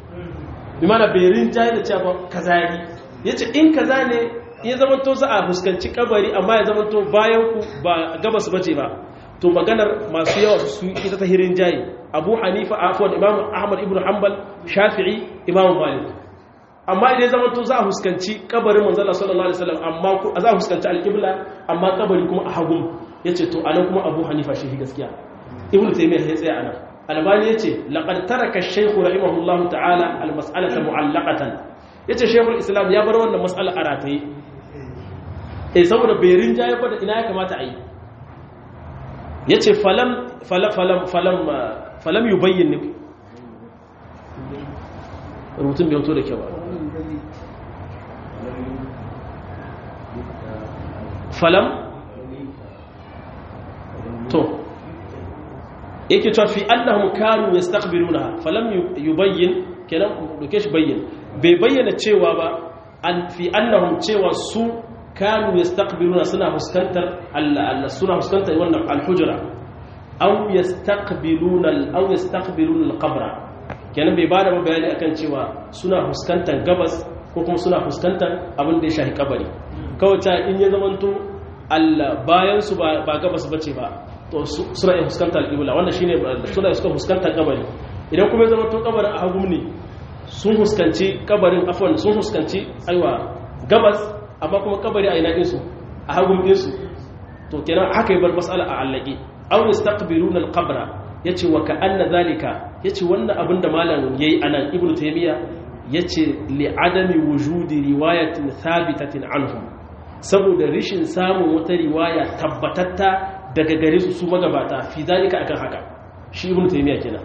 bi mana bai rinjaye da cewa kaza yi yace in kaza ne ya zamanto za a fuskanci kabari amma ya zamanto bayan ku ba gabas bace ba to maganar masu yawa su ita ta hirin jayi Abu Hanifa afwan Imam Ahmad ibn Hanbal Shafi'i Imam Malik amma idan ya zamanto za a fuskanci kabarin manzo Allah sallallahu alaihi wasallam amma za a fuskanci al-qibla amma kabari kuma a hagun yace to anan kuma Abu Hanifa shi gaskiya Ibn Taymiyyah ya tsaya anan Albani yace laqad taraka ash-shaykh rahimahullahu ta'ala al-mas'alata mu'allaqatan yace Shaykhul Islam ya bar wannan mas'ala a rataye eh saboda bai rinjaye ba da ina ya kamata a yi yace falam falam falam falam falam yubayyin rubutun bai hoto da kyau falam to yake cewa fi annahum kanu yastaqbiluna falam yubayyin kenan duke shi bayyin bai bayyana cewa ba an fi annahum cewa su kanu yastaqbiluna suna fuskantar Allah Allah suna fuskantar wannan al-hujra aw yastaqbiluna aw yastaqbiluna al-qabra kenan bai bada bayani akan cewa suna fuskantar gabas ko kuma suna fuskantar abin da ya shafi kabari kawai ta in ya zamanto Allah bayan su ba gabas bace ba to suna yin fuskantar al-qibla wannan shine suna suka fuskantar kabari idan kuma ya zamanto kabarin a hagu ne sun fuskanci kabarin afwan sun fuskanci aiwa gabas amma kuma kabari a ina din su a hagun din su to kenan haka yi bar mas'ala a allaki aw yastaqbiluna al-qabra yace wa ka'anna zalika yace wannan abinda malam yayi anan ibnu taymiya yace li adami wujudi riwayatin thabitatin anhum saboda rishin samun wata riwaya tabbatatta daga gare su su magabata fi zalika akan haka shi ibnu taymiya kenan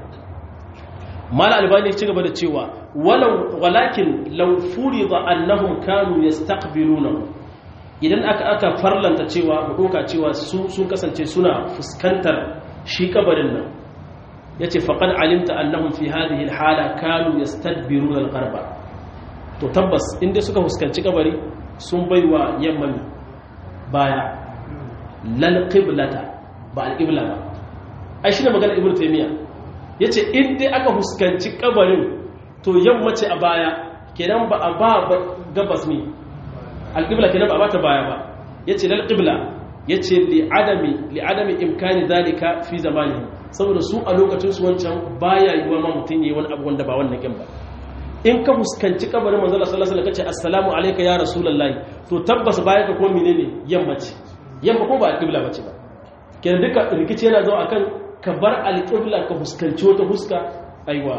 mal albani ya ci gaba da cewa walau walakin law furida annahum kanu yastaqbiluna idan aka aka farlanta cewa mu doka cewa su sun kasance suna fuskantar shi kabarin nan yace faqad alimta annahum fi hadhihi alhala kanu yastadbiruna algharba to tabbas inda suka fuskanci kabari sun baiwa yamman baya lal qiblata ba alqibla ba ai shine magana ibnu taymiya yace in dai aka fuskanci kabarin to yammace a baya kenan ba a ba gabas ne alqibla kenan ba a bata baya ba yace lal qibla yace li adami li adami imkani zalika fi zamanihi saboda su a lokacin su wancan baya yiwa ma mutun yayi wani abu wanda ba wannan kin ba in ka fuskanci kabarin manzo Allah sallallahu alaihi wasallam kace assalamu alayka ya rasulullahi to tabbas baya ka ko menene yammace yamma ko ba alqibla bace ba kenan duka rikici yana zo akan ka bar alqibla ka fuskanci wata fuska aiwa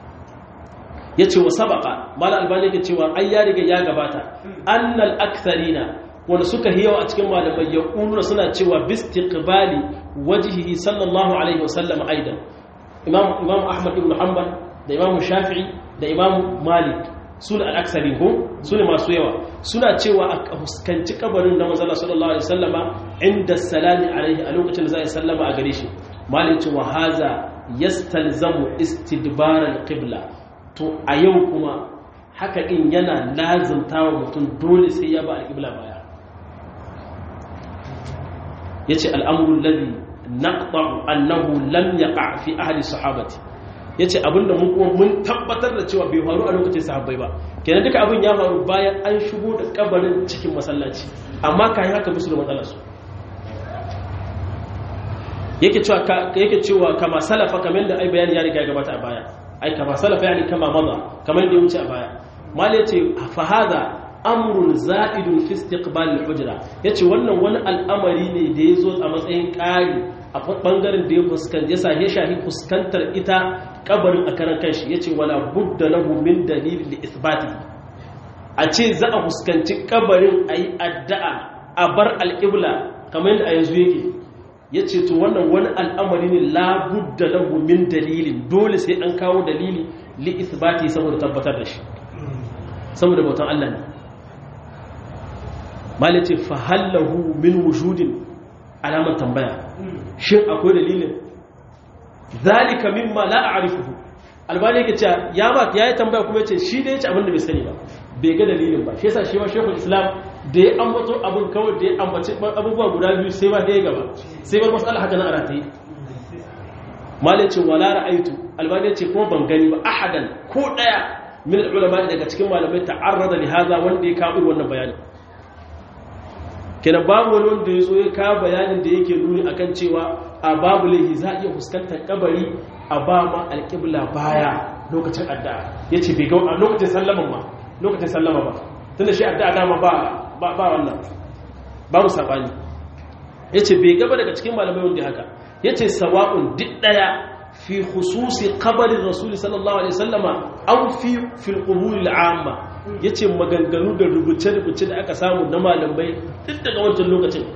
yace wa sabaqa mal albani yake cewa ai ya riga ya gabata annal aktharina wanda suka hiyawa a cikin malamai ya ƙunura suna cewa bistiqbali wajhihi sallallahu alaihi wasallam aidan imam imam ahmad ibn hanbal da imam shafi'i da imam malik suna al-aksari ko suna masu yawa suna cewa a fuskanci kabarin da manzo sallallahu alaihi wasallama inda salami alaihi a lokacin da za a sallama a gare shi malik ce wa haza yastalzamu istidbar al-qibla to a yau kuma haka din yana lazimtawa mutum dole sai ya ba al-qibla baya yace al'amru alladhi naqta'u annahu lam yaqa' fi ahli sahabati yace abinda mun kuma mun tabbatar da cewa bai faru a lokacin sahabbai ba kenan duka abin ya faru bayan an shigo da kabarin cikin masallaci amma kai haka musu da matsalar su yake cewa yake cewa kama salafa kamar da ai bayani ya riga ya gabata a baya ai kama salafa yani kama maza kamar da ya wuce a baya mal yace fa hada amrun za'idun fi istiqbal al-hujra yace wannan wani al'amari ne da yazo a matsayin ƙari a bangaren da ya fuskanta ya sahe shahi fuskantar ita kabarin a karan kanshi yace wala budda lahu min dalil li ithbati a ce za a fuskanci kabarin ayi addu'a a bar al-qibla kamar yadda a yanzu yake yace to wannan wani al'amari ne la budda lahu min dalilin dole sai an kawo dalili li ithbati saboda tabbatar da shi saboda bautan Allah ne malace fahallahu min wujudin alamar tambaya shin akwai dalilin zalika mimma la a'rifuhu albani yake cewa ya ba yayi tambaya kuma yace shi da yace abin da bai sani ba bai ga dalilin ba shi yasa shi ma shaykhul islam da ya ambato abin kawai da ya ambace abubuwa guda biyu sai ba da ya gaba sai ba mas'ala haka nan aratayi malace wala ra'aitu albani yace kuma ban gani ba ahadan ko daya min ulama daga cikin malamai ta'arrada li hadha wanda ya kawo wannan bayanin kenan babu wani wanda ya zo ya kawo bayanin da yake nuni akan cewa a babu laihi za a iya fuskantar kabari a ba ma alƙibla baya lokacin addu'a yace bai ga a lokacin sallama ma lokacin sallama ba tunda shi addu'a dama ba ba wannan babu sabani yace bai gaba daga cikin malamai wanda haka yace sawa'un duk daya fi khususi qabri rasul sallallahu alaihi wasallama aw fi fil qubur al'amma yace maganganu da rubuce-rubuce da aka samu na malamai duk daga wancan lokacin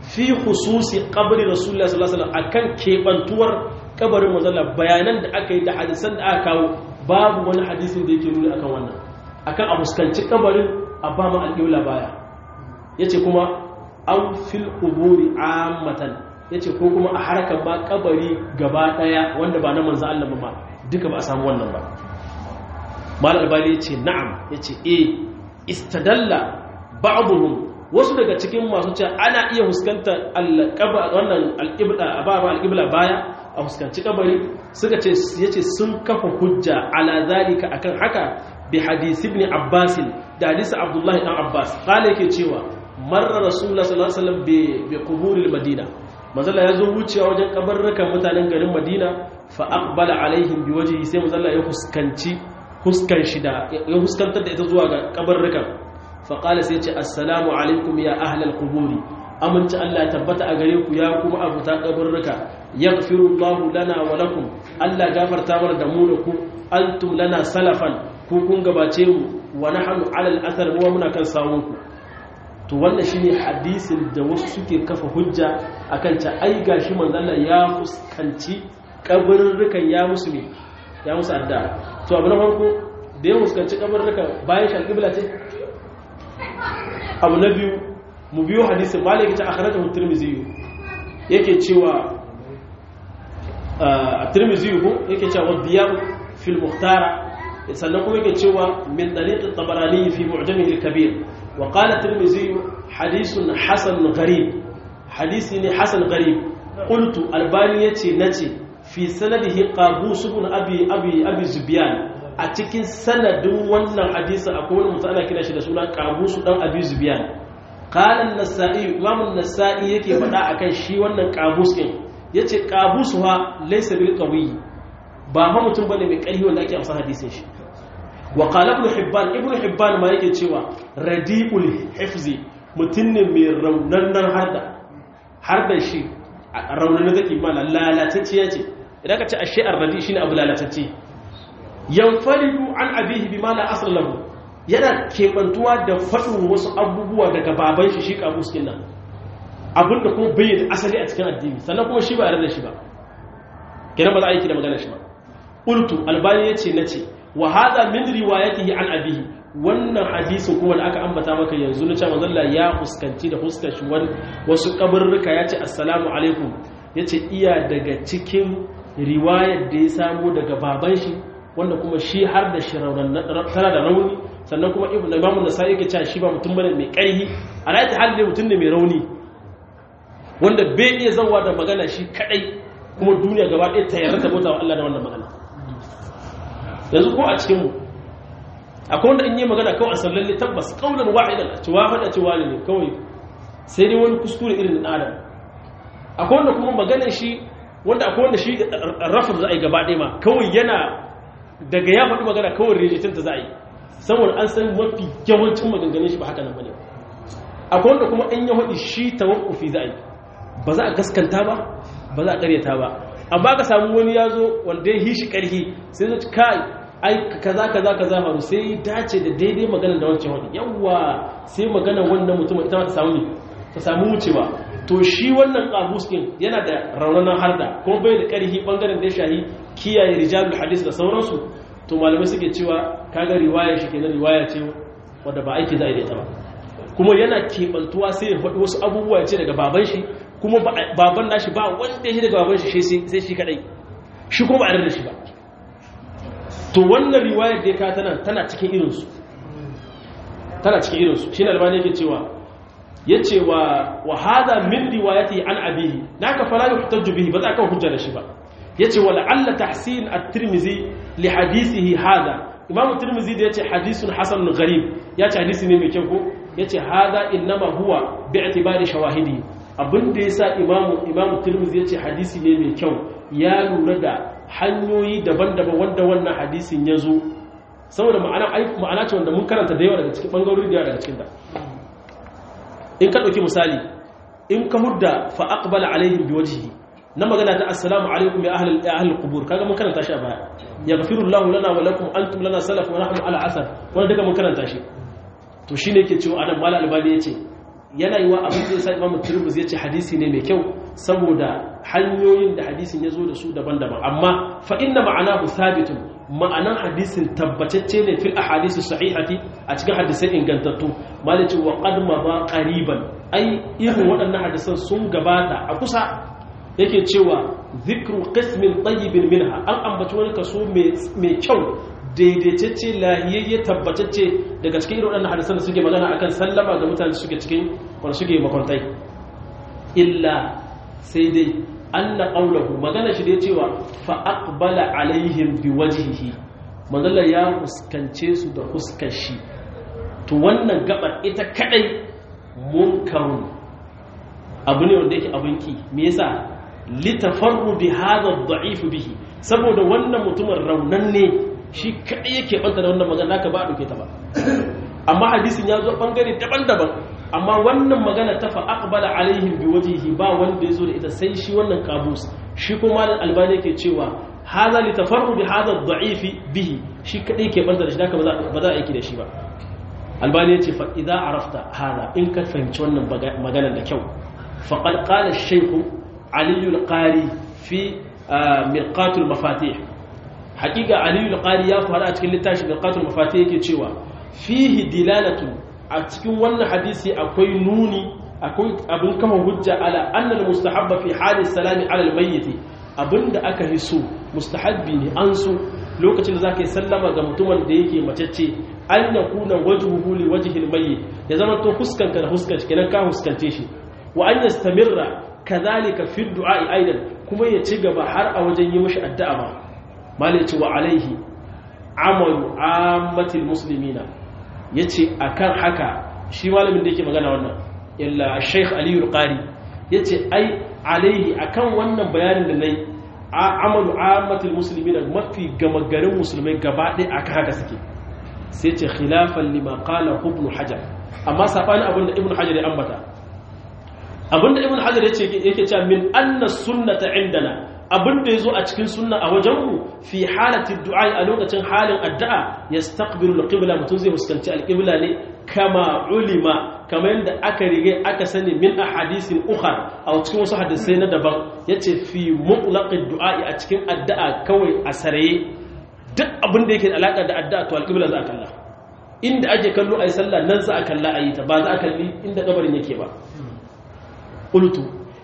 fi khususi qabri rasulullah sallallahu alaihi wasallam akan kebantuwar kabarin manzon Allah bayanan da aka yi da hadisan da aka kawo babu wani hadisin da yake nuni akan wannan akan abuskanci kabarin a ba mu alƙibla baya yace kuma aw fil quburi ammatan yace ko kuma a harkar ba kabari gaba daya wanda ba na manzon Allah ba duka ba a samu wannan ba mal albani yace na'am yace eh istadalla ba'dhum wasu daga cikin masu cewa ana iya huskantar alqaba wannan alqibla ba ba alqibla baya a huskanci kabari suka ce yace sun kafa hujja ala zalika akan haka bi hadisi ibn abbas da hadisi abdullahi dan abbas kale yake cewa marra rasulullah sallallahu alaihi wasallam bi bi quburil madina manzala yazo wucewa wajen kabarrukan mutanen garin madina fa aqbala alaihim bi wajhi sai manzala ya huskanci huskan shi da ya huskantar da ita zuwa ga kabarrukan fa qala sai ce assalamu alaikum ya ahlal quburi aminci Allah ya tabbata a gare ku ya kuma abuta kabarruka yaghfirullahu lana wa lakum Allah gafarta mana da mu da ku antum lana salafan ku kun gabace mu wa nahnu ala al-athar huwa muna kan sawun ku to wannan shine hadisin da wasu suke kafa hujja akan ta ai gashi manzo Allah ya fuskanci kabarrukan ya musu ne ya musu adda to abu na farko da ya fuskanci kabarrukan bayan shi al-qibla ce abu na biyu mu biyo hadisin malaki ta akhrajahu tirmidhi yake cewa at-tirmidhi ko yake cewa diya fil muhtara sannan kuma yake cewa min tariq at-tabarani fi mu'jamih al-kabir wa qala at-tirmidhi hadithun hasan gharib hadisi ne hasan gharib qultu albani yace nace fi sanadihi qabus ibn abi abi abi zubyan a cikin sanadin wannan hadisi akwai wani mutum ana kira shi da suna qabus dan abi zubyan qala an-nasa'i imam an-nasa'i yake faɗa akan shi wannan qabus din yace qabus ha laysa bil qawi ba ma mutum bane mai ƙarfi wanda ake amsa hadisin shi wa qala ibn hibban ibn hibban ma yake cewa radiul hifzi mutum ne mai raunannan harda harda shi raunanan zaki ma lalatacciya ce idan ka ce ashe ar-radi shine abu lalatacce yanfaridu an abihi bima la asl lahu yana kebantuwa da fadin wasu abubuwa daga baban shi shi kabus kin nan abinda kuma bai da asali a cikin addini sannan kuma shi ba yarda shi ba kenan ba za a yi da maganar shi ba qultu albani yace nace wa hada min riwayatihi an abihi wannan hadisin kuma da aka ambata maka yanzu na cewa manzo Allah ya fuskanci da fuskar shi wasu kaburruka yace assalamu alaikum yace iya daga cikin riwayar da ya samu daga baban shi wanda kuma shi har da shi tana da rauni sannan kuma ibn imam an-nasa'i yake cewa shi ba mutum bane mai ƙarfi a rayuwar halin mutum ne mai rauni wanda bai iya zawa da magana shi kadai kuma duniya gaba ɗaya ta yarda ta bauta wa Allah da wannan magana yanzu ko a cikin mu akwai wanda in yi magana kawai a sallalle tabbas kaulan wahidan a cewa fada cewa ne kawai sai dai wani kuskure irin na adam akwai wanda kuma maganar shi wanda akwai wanda shi rafin za a yi gaba ɗaya ma kawai yana daga ya faɗi magana kawai rejitin ta za a yi saboda an san mafi yawancin maganganun shi ba haka nan bane akwai wanda kuma in ya faɗi shi tawakkufi za a yi ba za a gaskanta ba ba za a ƙaryata ba amma ka samu wani ya zo wanda ya hishi ƙarfi sai zai kai ai kaza kaza kaza faru sai dace da daidai maganar da wancan wani yawa sai maganar wannan mutum ita ta samu ta samu wucewa to shi wannan qabus din yana da raunanan harda kuma bai da ƙarfi bangaren da ya shahi kiyaye rijalul hadis da sauransu to malamai suke cewa kaga riwaya shi kenan riwaya ce wanda ba aiki za a yi da ita ba kuma yana kebantuwa sai ya faɗi wasu abubuwa ce daga baban shi kuma baban nashi ba wanda shi daga baban shi sai shi kadai shi kuma ba a da shi ba to wannan riwayar da ya ka tana tana cikin irinsu tana cikin irinsu shi ne albani yake cewa ya ce wa wa hada min riwayati an abihi naka fala yuhtaju bihi ba za ka hujja da shi ba ya ce wa la'alla tahsin at-tirmidhi li hadithihi hada imamu tirmidhi da ya ce hadithun hasanun gharib ya ce hadisi ne mai kyau ko ya ce hada innama huwa bi'tibari shawahidi abinda yasa imamu imamu tirmidhi ya ce hadisi ne mai kyau ya lura da hanyoyi daban-daban wanda wannan hadisin ya zo saboda ma'ana ce wanda mun karanta da yawa daga cikin ɓangarori da yawa daga cikin da in ka ɗauki misali in ka hudda fa'aƙbala alaihim bi wajihi na magana ta assalamu alaikum ya ahlal ya ahlal qubur kaga mun karanta shi a baya yaghfirullahu lana wa lakum antum lana salaf wa nahnu ala asar wanda daga mun karanta shi to shine yake cewa anan mala albani yace yana yi wa abin da ya sa imamu Tirmidhi ya ce hadisi ne mai kyau saboda hanyoyin da hadisin ya zo da su daban-daban amma fa inna ma'anahu thabitun ma'anan hadisin tabbatacce ne fil ahadisi sahihati a cikin hadisai ingantattu malaci wa qad ma qariban ai irin waɗannan hadisan sun gabata a kusa yake cewa zikru qismin tayyibin minha an ambaci wani kaso mai kyau daidaitacce lahiyayye tabbatacce daga cikin irin waɗannan hadisan da suke magana akan sallama ga mutane suke cikin wanda suke makwantai illa sai dai anna qawluhu magana shi da cewa fa aqbala alaihim biwajhihi magana ya fuskance su da fuskar shi to wannan gabar ita kadai munkarun abu ne wanda yake abinki me yasa litafarrudi hadha ad-da'if bihi saboda wannan mutumin raunan ne shi kadai yake banta da wannan magana ka ba a dauke ta ba amma hadisin ya zo bangare daban-daban amma wannan magana ta fa aqbala alaihim biwajhihi ba wanda yazo da ita sai shi wannan qabus shi kuma albani yake cewa hadha litafarrudi hadha ad-da'if bihi shi kadai yake banta da shi haka ba za a aiki da shi ba albani yace fa idza arafta hada in ka fahimci wannan maganar da kyau faqad qala ash-shaykh ali al-qari fi mirqat al-mafatih haqiqa ali al-qari ya fara a cikin littafin mirqat al-mafatih yake cewa fihi dilalatu a cikin wannan hadisi akwai nuni akwai abin kama hujja ala anna al-mustahabba fi hali salami ala al-mayyit abinda aka hiso mustahabbi ne an so lokacin da zaka yi sallama ga mutumin da yake macece an yakuna wajhuhu li wajhi al-mayyit ya zama to huskanka da huskar shi kenan ka huskance shi wa an yastamirra kadhalika fi ad-du'a aidan kuma ya ci gaba har a wajen yi mishi addu'a ba malai ce wa alaihi amalu ammatil muslimina yace akan haka shi malamin da yake magana wannan illa Sheikh Ali al-Qari yace ai alaihi akan wannan bayanin da nayi amalu ammatil muslimina mafi gamagarin musulmai gaba ɗaya aka haka suke sai ce khilafan lima qala ibn hajar amma sabani abinda ibn hajar ya ambata abinda ibn hajar yace yake cewa min anna sunnata indana abinda yazo a cikin sunna a wajenmu fi halati du'a a lokacin halin addu'a yastaqbilu al-qibla mutun zai fuskanci al-qibla ne kama ulima kamar yadda aka rige aka sani min ahadisin ukhar a cikin wasu hadisai na daban yace fi mutlaqid du'a a cikin addu'a kawai a saraye duk abinda yake da alaka da addu'a to al-qibla za a kalla inda ake kallo ayi sallah nan za a kalla ayi ta ba za a kalli inda kabarin yake ba qultu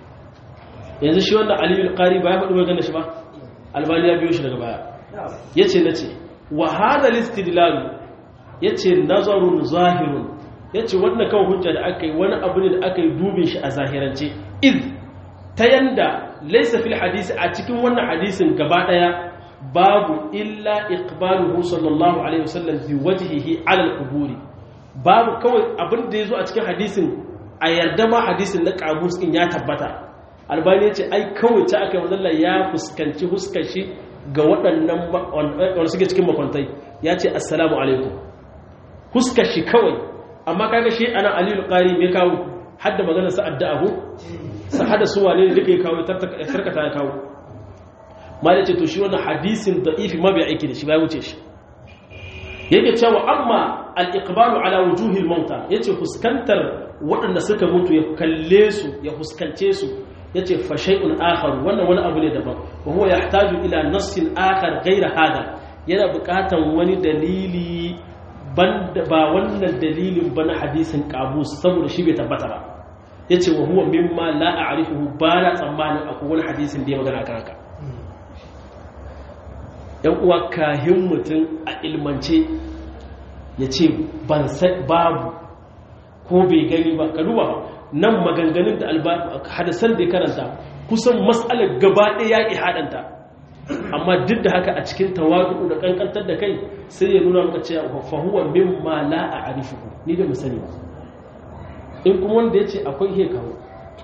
yanzu shi wanda aliyu al-qari ba ya faɗi magana shi ba albani ya biyo shi daga baya yace nace wa hada al-istidlal yace nazarun zahirun yace wannan kawai hujja da aka yi wani abu ne da aka yi dubin shi a zahirance iz ta yanda laysa fil hadisi a cikin wannan hadisin gaba daya babu illa iqbaluhu sallallahu alaihi wasallam bi wajhihi ala al-quburi babu kawai abin da yazo a cikin hadisin a yarda ma hadisin na qabus din ya tabbata albani ya ce ai kawai ta aka yi ya fuskanci huskar shi ga waɗannan wanda suke cikin makwantai ya ce assalamu alaikum huskar shi kawai amma kaga shi ana aliyu ƙari mai kawo hadda magana sa'ad da abu sa hada su wane ne duka ya kawo tarkata ya kawo ma da ce to shi wannan hadisin da ifi ma bai aiki da shi ba ya wuce shi yake cewa amma al-iqbalu ala wujuhil mauta yace fuskantar waɗanda suka mutu ya kalle su ya fuskance su yace fa shay'un akhar wannan wani abu ne daban wa huwa yahtaju ila nassin akhar ghayra hada yana buƙatan wani dalili banda ba wannan dalilin ba na hadisin qabus saboda shi bai tabbata ba yace wa huwa mimma la a'rifuhu ba na tsammanin akwai wani hadisin da ya magana akan haka yan uwa kahin mutum a ilmance yace ban san babu ko bai gani ba ka duba nan maganganun da hadisan da ya karanta kusan matsalar gaba ɗaya ya ƙi haɗanta amma duk da haka a cikin tawadu da ƙanƙantar da kai sai ya nuna maka cewa fahuwa mimma la a arifuku ni da musani in kuma wanda ya ce akwai he kawo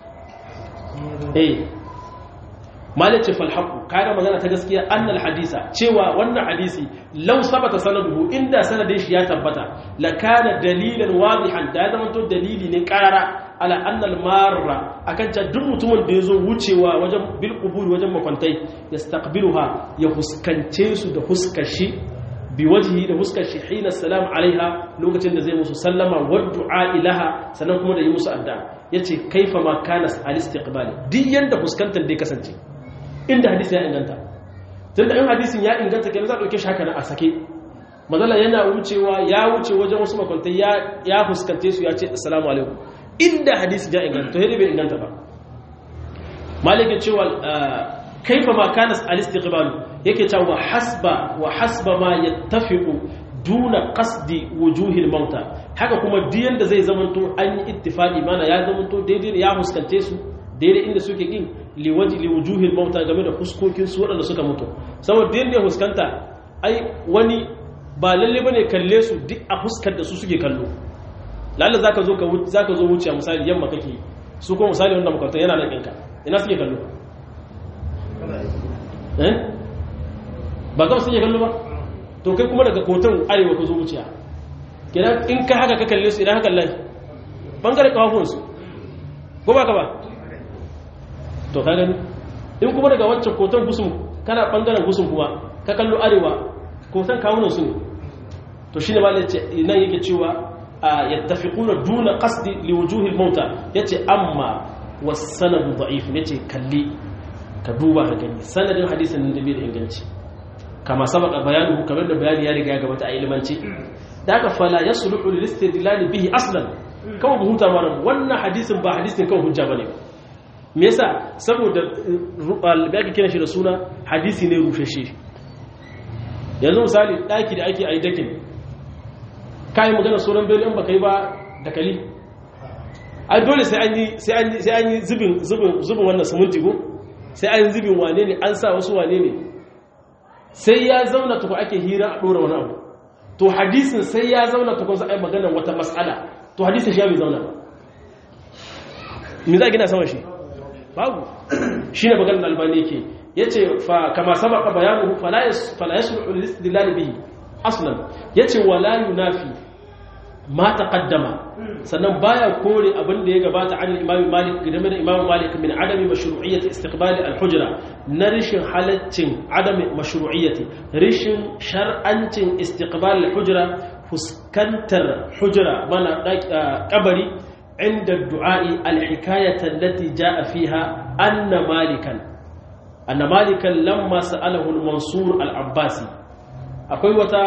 eh malace falhaku kayan magana ta gaskiya annal hadisa cewa wannan hadisi law sabata sanaduhu inda sanadin shi ya tabbata la kana dalilan wadihan da ya zama to dalili ne karara ala annal marra akan ta duk mutumin da yazo wucewa wajen bil qubur wajen makwantai yastaqbiluha ya huskance su da huskashi bi wajhi da huskar shi hina salam alaiha lokacin da zai musu sallama wa du'a ilaha sannan kuma da yi musu addu'a yace kaifa ma kana al-istiqbal duk yanda fuskantar da kasance inda hadisi ya inganta tunda in hadisin ya inganta kenan za a dauke shi haka na a sake mazalla yana wucewa ya wuce wajen wasu makwantai ya ya fuskante su ya ce assalamu alaikum inda hadisin ya inganta to bai inganta ba malike cewa kaifa ma kana al-istiqbal yake cewa hasba wa hasba ma yattafiqu duna qasdi wujuhil mauta haka kuma diyan da zai zamanto an yi ittifaqi mana ya zamanto daidai ya huskante su daidai inda suke kin liwaji liwujuhil mauta game da fuskokin su wadanda suka mutu saboda diyan da huskanta ai wani ba lalle bane kalle su duk a huskar da su suke kallo lalle zaka zo ka zaka zo wuce misali yamma kake su ko misali wanda makwatan yana nan ɗinka ina suke kallo eh ba ga suke kallo ba to kai kuma daga kotun arewa ka zo wuciya kenan in ka haka ka kalle su idan haka lai bangare kafafun su ko ba ka ba to ka gani in kuma daga wancan kotun gusum kana bangaren gusum kuma ka kallo arewa kotun kawunan su ne to shine malai ce nan yake cewa yattafiquna duna qasdi liwujuhil mauta yace amma was-sanadu da'if yace kalli ka duba ka gani sanadin hadisin da bai da inganci kama sabaka bayanuhu kamar da bayani ya riga ya gabata a ilmanci da aka fala yasluhu lil istidlal bihi aslan kawai huta mana wannan hadisin ba hadisin kawai hujja bane me yasa saboda albaki kina shi da suna hadisi ne rufeshe yanzu misali daki da ake ayi dakin kai magana sauran bai in baka yi ba da kali ai dole sai an yi sai an yi sai an yi zubin zubin zubin wannan siminti go sai an zubin wane ne an sa wasu wane ne sai ya zauna tuku ake hira a ɗora wani abu to hadisin sai ya zauna tuku za a yi maganar wata matsala to hadisin shi ya bai zauna ba me za a gina sama shi babu shi ne maganar albani ke ya ce kama sabaka bayanu fala ya sulu listidlal bihi aslan ya ce wala yunafi ma taqaddama sannan baya kore abin da ya gabata an imam malik game da imam malik min adami mashru'iyyati istiqbal al-hujra na rishin halaccin adami mashru'iyyati rishin shar'ancin istiqbal al-hujra fuskantar hujra mana kabari inda du'a'i al-hikayata allati jaa fiha anna malikan anna malikan lamma sa'alahu al-mansur al-abbasi akwai wata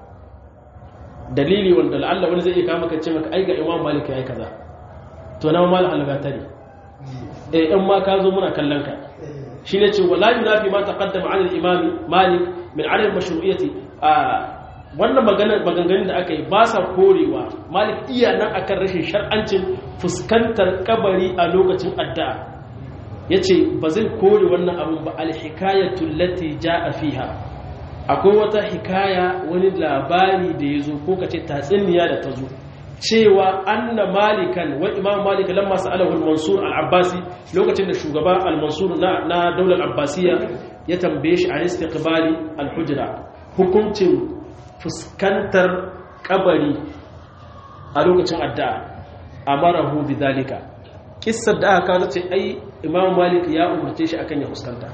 dalili wanda la'alla wani zai iya kama ka ce maka ai ga imam malik yayi kaza to na malik al-gatari eh in ma ka zo muna kallon ka shine ce wala yunafi ma taqaddama 'ala al-imam malik min 'ala al-mashru'iyyati wannan magana maganganun da aka yi ba sa korewa malik iya nan akan rashin shar'ancin fuskantar kabari a lokacin addu'a yace ba zai kore wannan abun ba al-hikayatu allati jaa fiha akwai wata hikaya wani labari da ya zo ko ka ce tatsuniya da ta zo cewa anna malikan wa imam malik lamma sa'alahu al-mansur al-abbasi lokacin da shugaba al-mansur na, na daular abbasiya ya tambaye shi an istiqbali al-hujra hukuncin fuskantar kabari a lokacin addu'a amarahu bidhalika kissar da aka kawo ce ai imam malik ya umarce shi akan ya fuskanta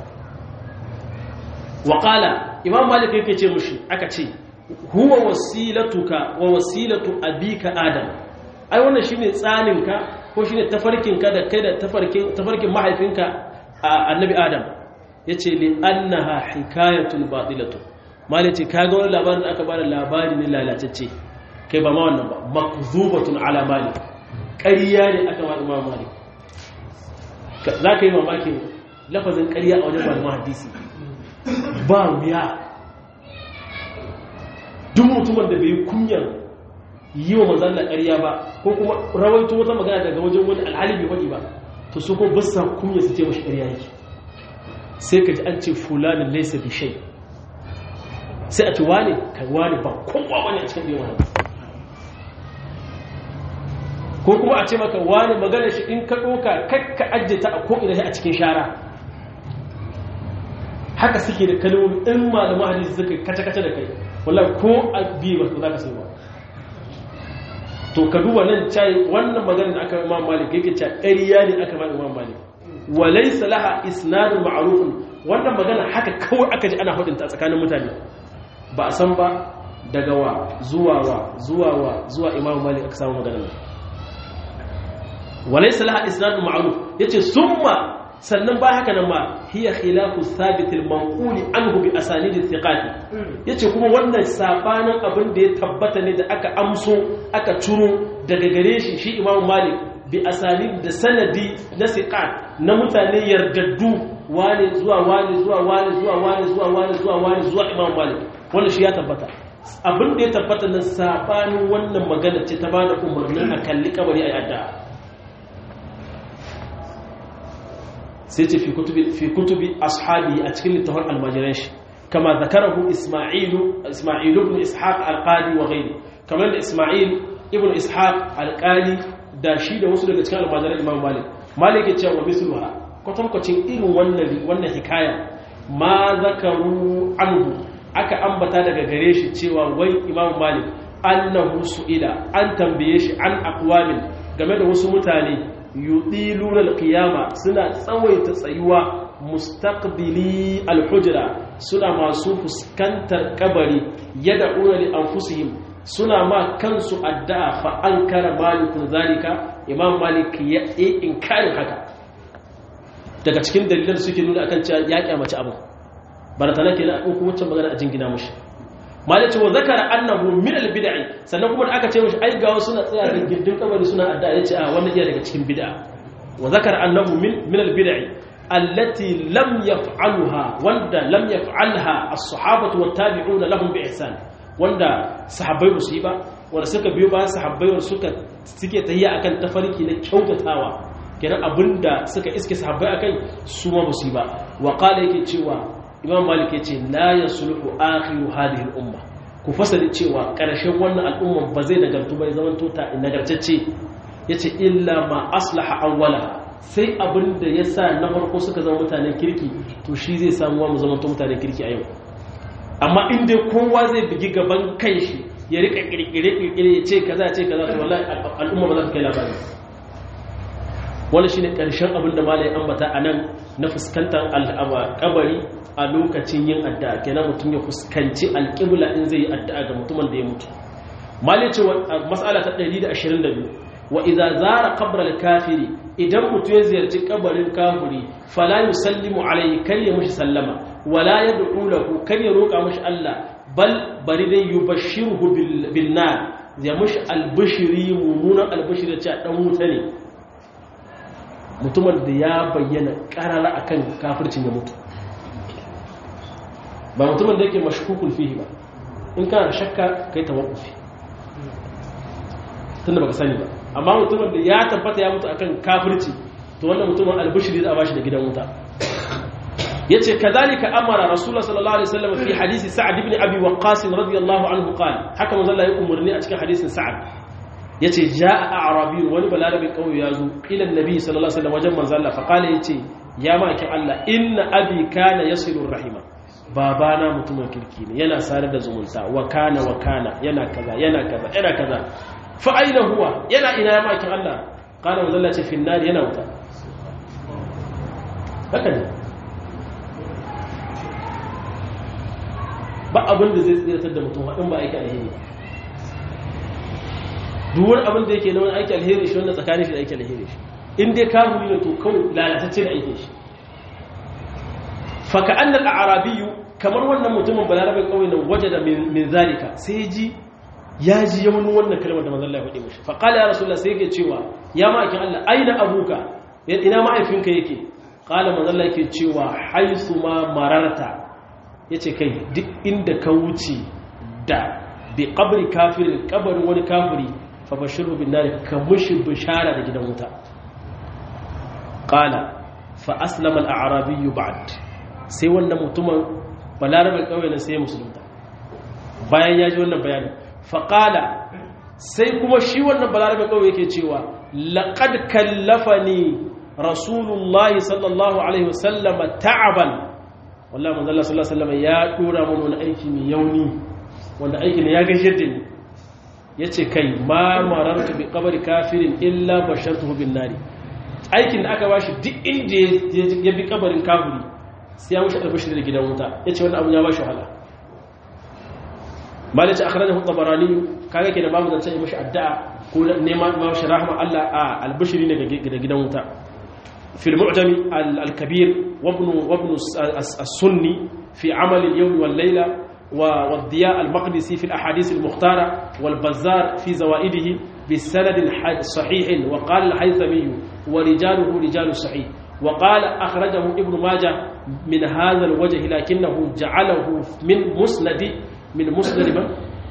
waƙala imam malik yake ce mushi aka ce huwa wasilatuka wa wasilatu abika adam ai wannan shine tsaninka ko shine tafarkinka da kai da tafarkin tafarkin mahaifinka annabi adam yace li annaha hikayatul batilatu malaci kaga wannan labarin da aka bada labari ne lalatacce kai ba ma wannan ba makzubatun ala malik ƙarya ne aka ba imam malik zaka yi mamaki lafazin ƙarya a wajen malamin hadisi ba wuya duk mutumin da bai yi kunyar yi wa manzan ƙarya ba ko kuma rawaito wata magana daga wajen wani alhali bai faɗi ba to su ko basa kunya su ce mashi ƙarya yake sai ka ji an ce fulanin laisa bi shai sai a ce wane kai wane ba kowa wani a cikin yawan ko kuma a ce maka wane magana shi in ka ɗoka kakka ajiye ta a ko'ina a cikin shara haka suke da kalmomi in malaman hadisi suka kace-kace da kai wallahi ko a biye ba za ka sai ba to ka duba nan cai wannan magana da aka Imam Malik yake cewa ƙarya ne aka ba Imam Malik walaysa laha isnadun ma'rufun wannan magana haka kawai aka ji ana hudunta tsakanin mutane ba a san ba daga wa zuwa wa zuwa wa zuwa Imam Malik aka samu magana walaysa laha isnad ma'ruf yace summa sannan ba haka nan ma hiya khilafu thabit al-manqul anhu bi asanid al-thiqat yace kuma wannan sabanin abin da ya tabbata ne da aka amso aka ciro daga gare shi shi Imam Malik bi asanid da sanadi na thiqat na mutane yardaddu wani zuwa wani zuwa wani zuwa wani zuwa wani zuwa wani zuwa Imam Malik wannan shi ya tabbata abin da ya tabbata nan sabanin wannan magana ce ta bada umarnin a kalli kabari a yadda sai ce fi kutubi ashabi a cikin littafin almajiran shi kama zakarahu isma'ilu isma'ilu ibn ishaq al-qadi wa ghairi kamar da isma'il ibn ishaq al-qadi da shi da wasu daga cikin almajiran imam malik malik ya ce wa misluha kwatankwacin irin wannan wannan hikaya ma zakaru anhu aka ambata daga gare shi cewa wai imam malik annahu su'ila an tambaye shi an aqwamin game da wasu mutane yudiluna alqiyama suna tsawaita tsayuwa mustaqbili alhujra suna masu fuskantar kabari yad'una li anfusihim suna ma kansu addu'a fa ankara malikun zalika imam malik ya inkari haka daga cikin dalilan suke nuna akan cewa ya kyamaci abu baratana kenan a kuma wancan magana a jingina mushi malai ce wa zakara annahu min albid'i sannan kuma da aka ce mishi ai ga wasu na tsaya da gindin kabari suna addu'a yace a wannan iya daga cikin bid'a wa zakara annahu min min albid'i allati lam yaf'alha wanda lam yaf'alha as-sahabatu wat-tabi'un lahum bi ihsan wanda sahabbai ba su yi ba wanda suka biyo bayan sahabbai wanda suka suke tahiyya akan tafarki na kyautatawa kenan abinda suka iske sahabbai akai su ma ba su yi ba wa qala yake cewa imam malik ya ce la ya sulhu akhiru hadhihi al-umma ku fasali cewa karshen wannan al'umma ba zai nagartu ba zaman tota nagartacce yace illa ma aslaha awwala sai abinda yasa na farko suka zama mutanen kirki to shi zai samu wa mu zama mutanen kirki a yau amma in dai kowa zai bigi gaban kanshi ya rika kirkire kirkire ya ce kaza ce kaza to wallahi al'umma ba za ta kai labari wannan shine karshen abinda malai ambata anan na fuskantar kabari a lokacin yin addu'a kenan mutum ya fuskanci alƙibla in zai yi addu'a ga mutumin da ya mutu malai ce mas'ala ta ɗari da ashirin da biyu wa idza zara qabr al-kafiri idan mutum ya ziyarci kabarin kafiri fala yusallimu alayhi kar ya mushi sallama wala yad'u lahu kar ya roƙa mushi Allah bal bari dai yubashshiruhu bil nar ya mushi albishiri mumunan albishiri ce dan wuta ne mutumin da ya bayyana karara akan kafircin ya mutu ba mutumin da yake mashkukul fihi ba in kana shakka kai tawaffufi tunda baka sani ba amma mutumin da ya tabbata ya mutu akan kafirci to wannan mutumin albishiri za a bashi da gidan wuta yace kadhalika amara rasulullah sallallahu alaihi wasallam fi hadisi sa'd ibn abi waqqas radiyallahu anhu qala haka manzo Allah ya umurni a cikin hadisin sa'd yace jaa a'rabi wani balarabi kauye yazo ila annabi sallallahu alaihi wasallam wajen manzo Allah fa qala yace ya maki Allah inna abi kana yasilu rahima babana mutumin kirki ne yana sare da zumunta wa kana wa kana yana kaza yana kaza yana kaza fa aina huwa yana ina ya maki Allah qala manzo Allah ce fi nar yana wuta haka ne ba abin da zai tsiratar da mutum haɗin ba aiki alheri duwar abin da yake na wani aiki alheri shi wanda tsakanin shi da aiki alheri shi in dai kamuni ne to kawai lalatacce da aiki shi faka annal arabiyu kamar wannan mutumin balarabin kawai nan waje da min zalika sai ji ya ji ya wani wannan kalmar da manzon Allah ya faɗi mishi fa qala ya rasulullah sai yake cewa ya ma'aikin Allah aina abuka ina ma'aifinka yake qala manzon Allah yake cewa haisu ma mararta ya ce kai duk inda ka wuce da bi kabari kafirin kabarin wani kafiri fa bashiru bin nari ka mushi bishara da gidan wuta qala fa aslama al-a'rabiyyu ba'd sai wannan mutumin balarabin kauye ne sai musulunta bayan ya ji wannan bayani fa qala sai kuma shi wannan balarabin kauye yake cewa laqad kallafani rasulullahi sallallahu alaihi wasallam ta'aban wallahi manzo Allah sallallahu alaihi wasallam ya dora mun wani aiki mai yauni wanda aikin ya gaishe da ni yace kai ma marartu bi qabri kafirin illa bashartuhu bin nari aikin da aka bashi duk inda ya bi kabarin kafiri sai ya mushi albashir da gidan wuta yace wannan abu ya bashi wahala malaci akhrajahu at-tabarani kaga kenan babu zance yi mishi addu'a ko neman mashi rahma Allah a albishiri ne ga gidan wuta fil mu'jam al-kabir wa ibn wa ibn as-sunni fi amal al-yawm wal layla والضياء المقدسي في الأحاديث المختارة والبزار في زوائده بسند صحيح وقال الحيثمي ورجاله رجال صحيح وقال أخرجه ابن ماجه من هذا الوجه لكنه جعله من مسند من مسند من؟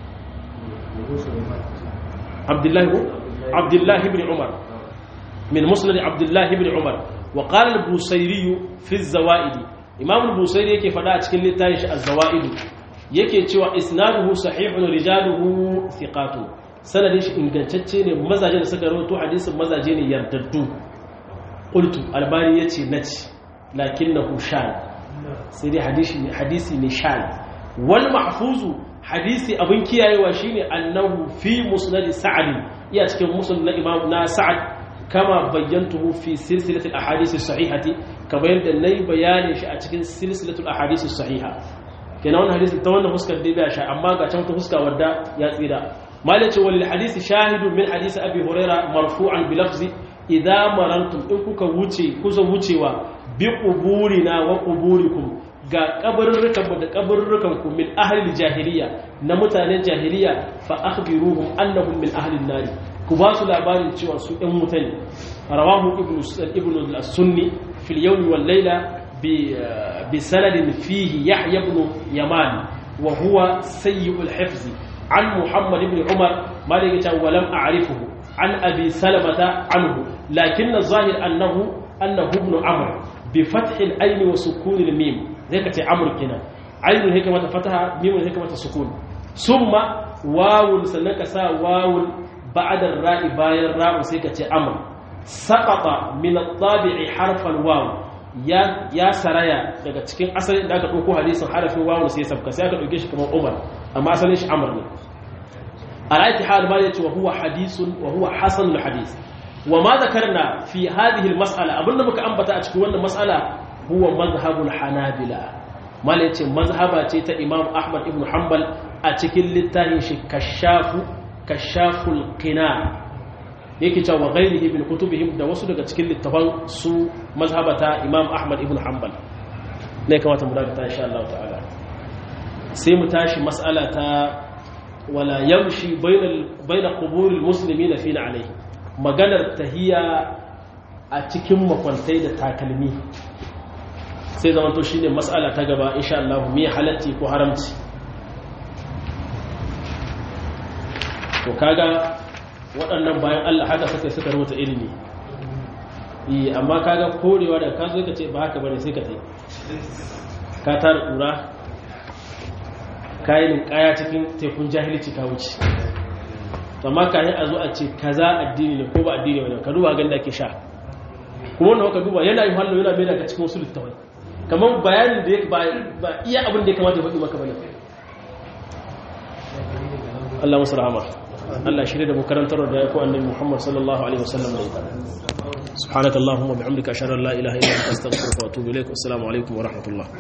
عبد الله عبد الله بن عمر من مسند عبد الله بن عمر وقال البوصيري في الزوائد إمام البوصيري كيف فدا cikin littafin الزوائد yake cewa isnaduhu sahihun rijaluhu thiqatun sanadin shi ingantacce ne mazaje da suka rawaito hadisin mazaje ne yardaddu qultu albani yace naci lakinnahu shan sai dai hadisi ne hadisi ne shan wal mahfuzu hadisi abin kiyayewa shine annahu fi musnad sa'd iya cikin musnad na imam na sa'd kama bayyantuhu fi silsilatul ahadith as-sahihati kamar yadda nayi bayanin shi a cikin silsilatul ahadith as-sahiha kenan wannan hadisi ta wannan fuskar dai bai sha amma ga can ta fuska wadda ya tsira malaci wal hadisi shahidun min hadisi abi huraira marfu'an bi lafzi idza marantum in kuka wuce kusa wucewa bi quburina wa quburikum ga kabarurrukan da kabarurrukan ku min ahli jahiliya na mutanen jahiliya fa akhbiruhum annahum min ahli an-nar ku ba su labarin cewa su ɗan mutane rawahu ibnu ibnu as-sunni fil yawm wal layla بسند فيه يحيى بن يمان وهو سيء الحفظ عن محمد بن عمر مالك ولم أعرفه عن أبي سلمة عنه لكن الظاهر أنه أنه ابن عمرو بفتح العين وسكون الميم ذلك عمرو كنا عين هيك ما تفتحها ميم هيك ما تسكون ثم واو سنك سا واو بعد الراء باير راء سيكة عمرو سقط من الطابع حرف الواو ya ya saraya daga cikin asalin da aka dauko hadisin harafin wawu sai sabka sai aka dauke shi kamar Umar amma asalin shi Amr ne alaiti hal ma yace wa huwa hadisun wa huwa hasanul hadis wa ma zakarna fi hadhihi al mas'ala abinda muka ambata a cikin wannan mas'ala huwa mazhabul hanabila mal yace mazhaba ce ta Imam Ahmad ibn Hanbal a cikin littafin shi kashafu kashaful qina yake cewa ghairihi min kutubihim da wasu daga cikin littafan su mazhabata Imam Ahmad ibn Hanbal ne kamata mu dakata insha Allah ta'ala sai mu tashi mas'ala ta wala yamshi bainal baina quburil muslimin fina alayhi maganar tahiyya a cikin makwantai da takalmi sai zaman to shine mas'ala ta gaba insha Allah me halatti ko haramci to kaga waɗannan bayan Allah haka suka suka rubuta ilimi yi amma kaga korewa da ka zo ka ce ba haka bane sai ka tai ka tar kura kayin kaya cikin tekun jahilci ka wuce amma kai a zo a ce kaza addini ne ko ba addini ne ka duba ganda ke sha kuma wannan ka duba yana yin hallo yana mai daga cikin usul tawai kamar bayanin da ba ba iya abin da ya kamata ya faɗi maka bane Allah musu rahama Allah shirye da mu karantar da ya ko annabi Muhammad sallallahu alaihi wasallam da ita subhanakallahumma bihamdika ashhadu an la ilaha illa anta astaghfiruka wa atubu ilaik assalamu alaikum wa rahmatullah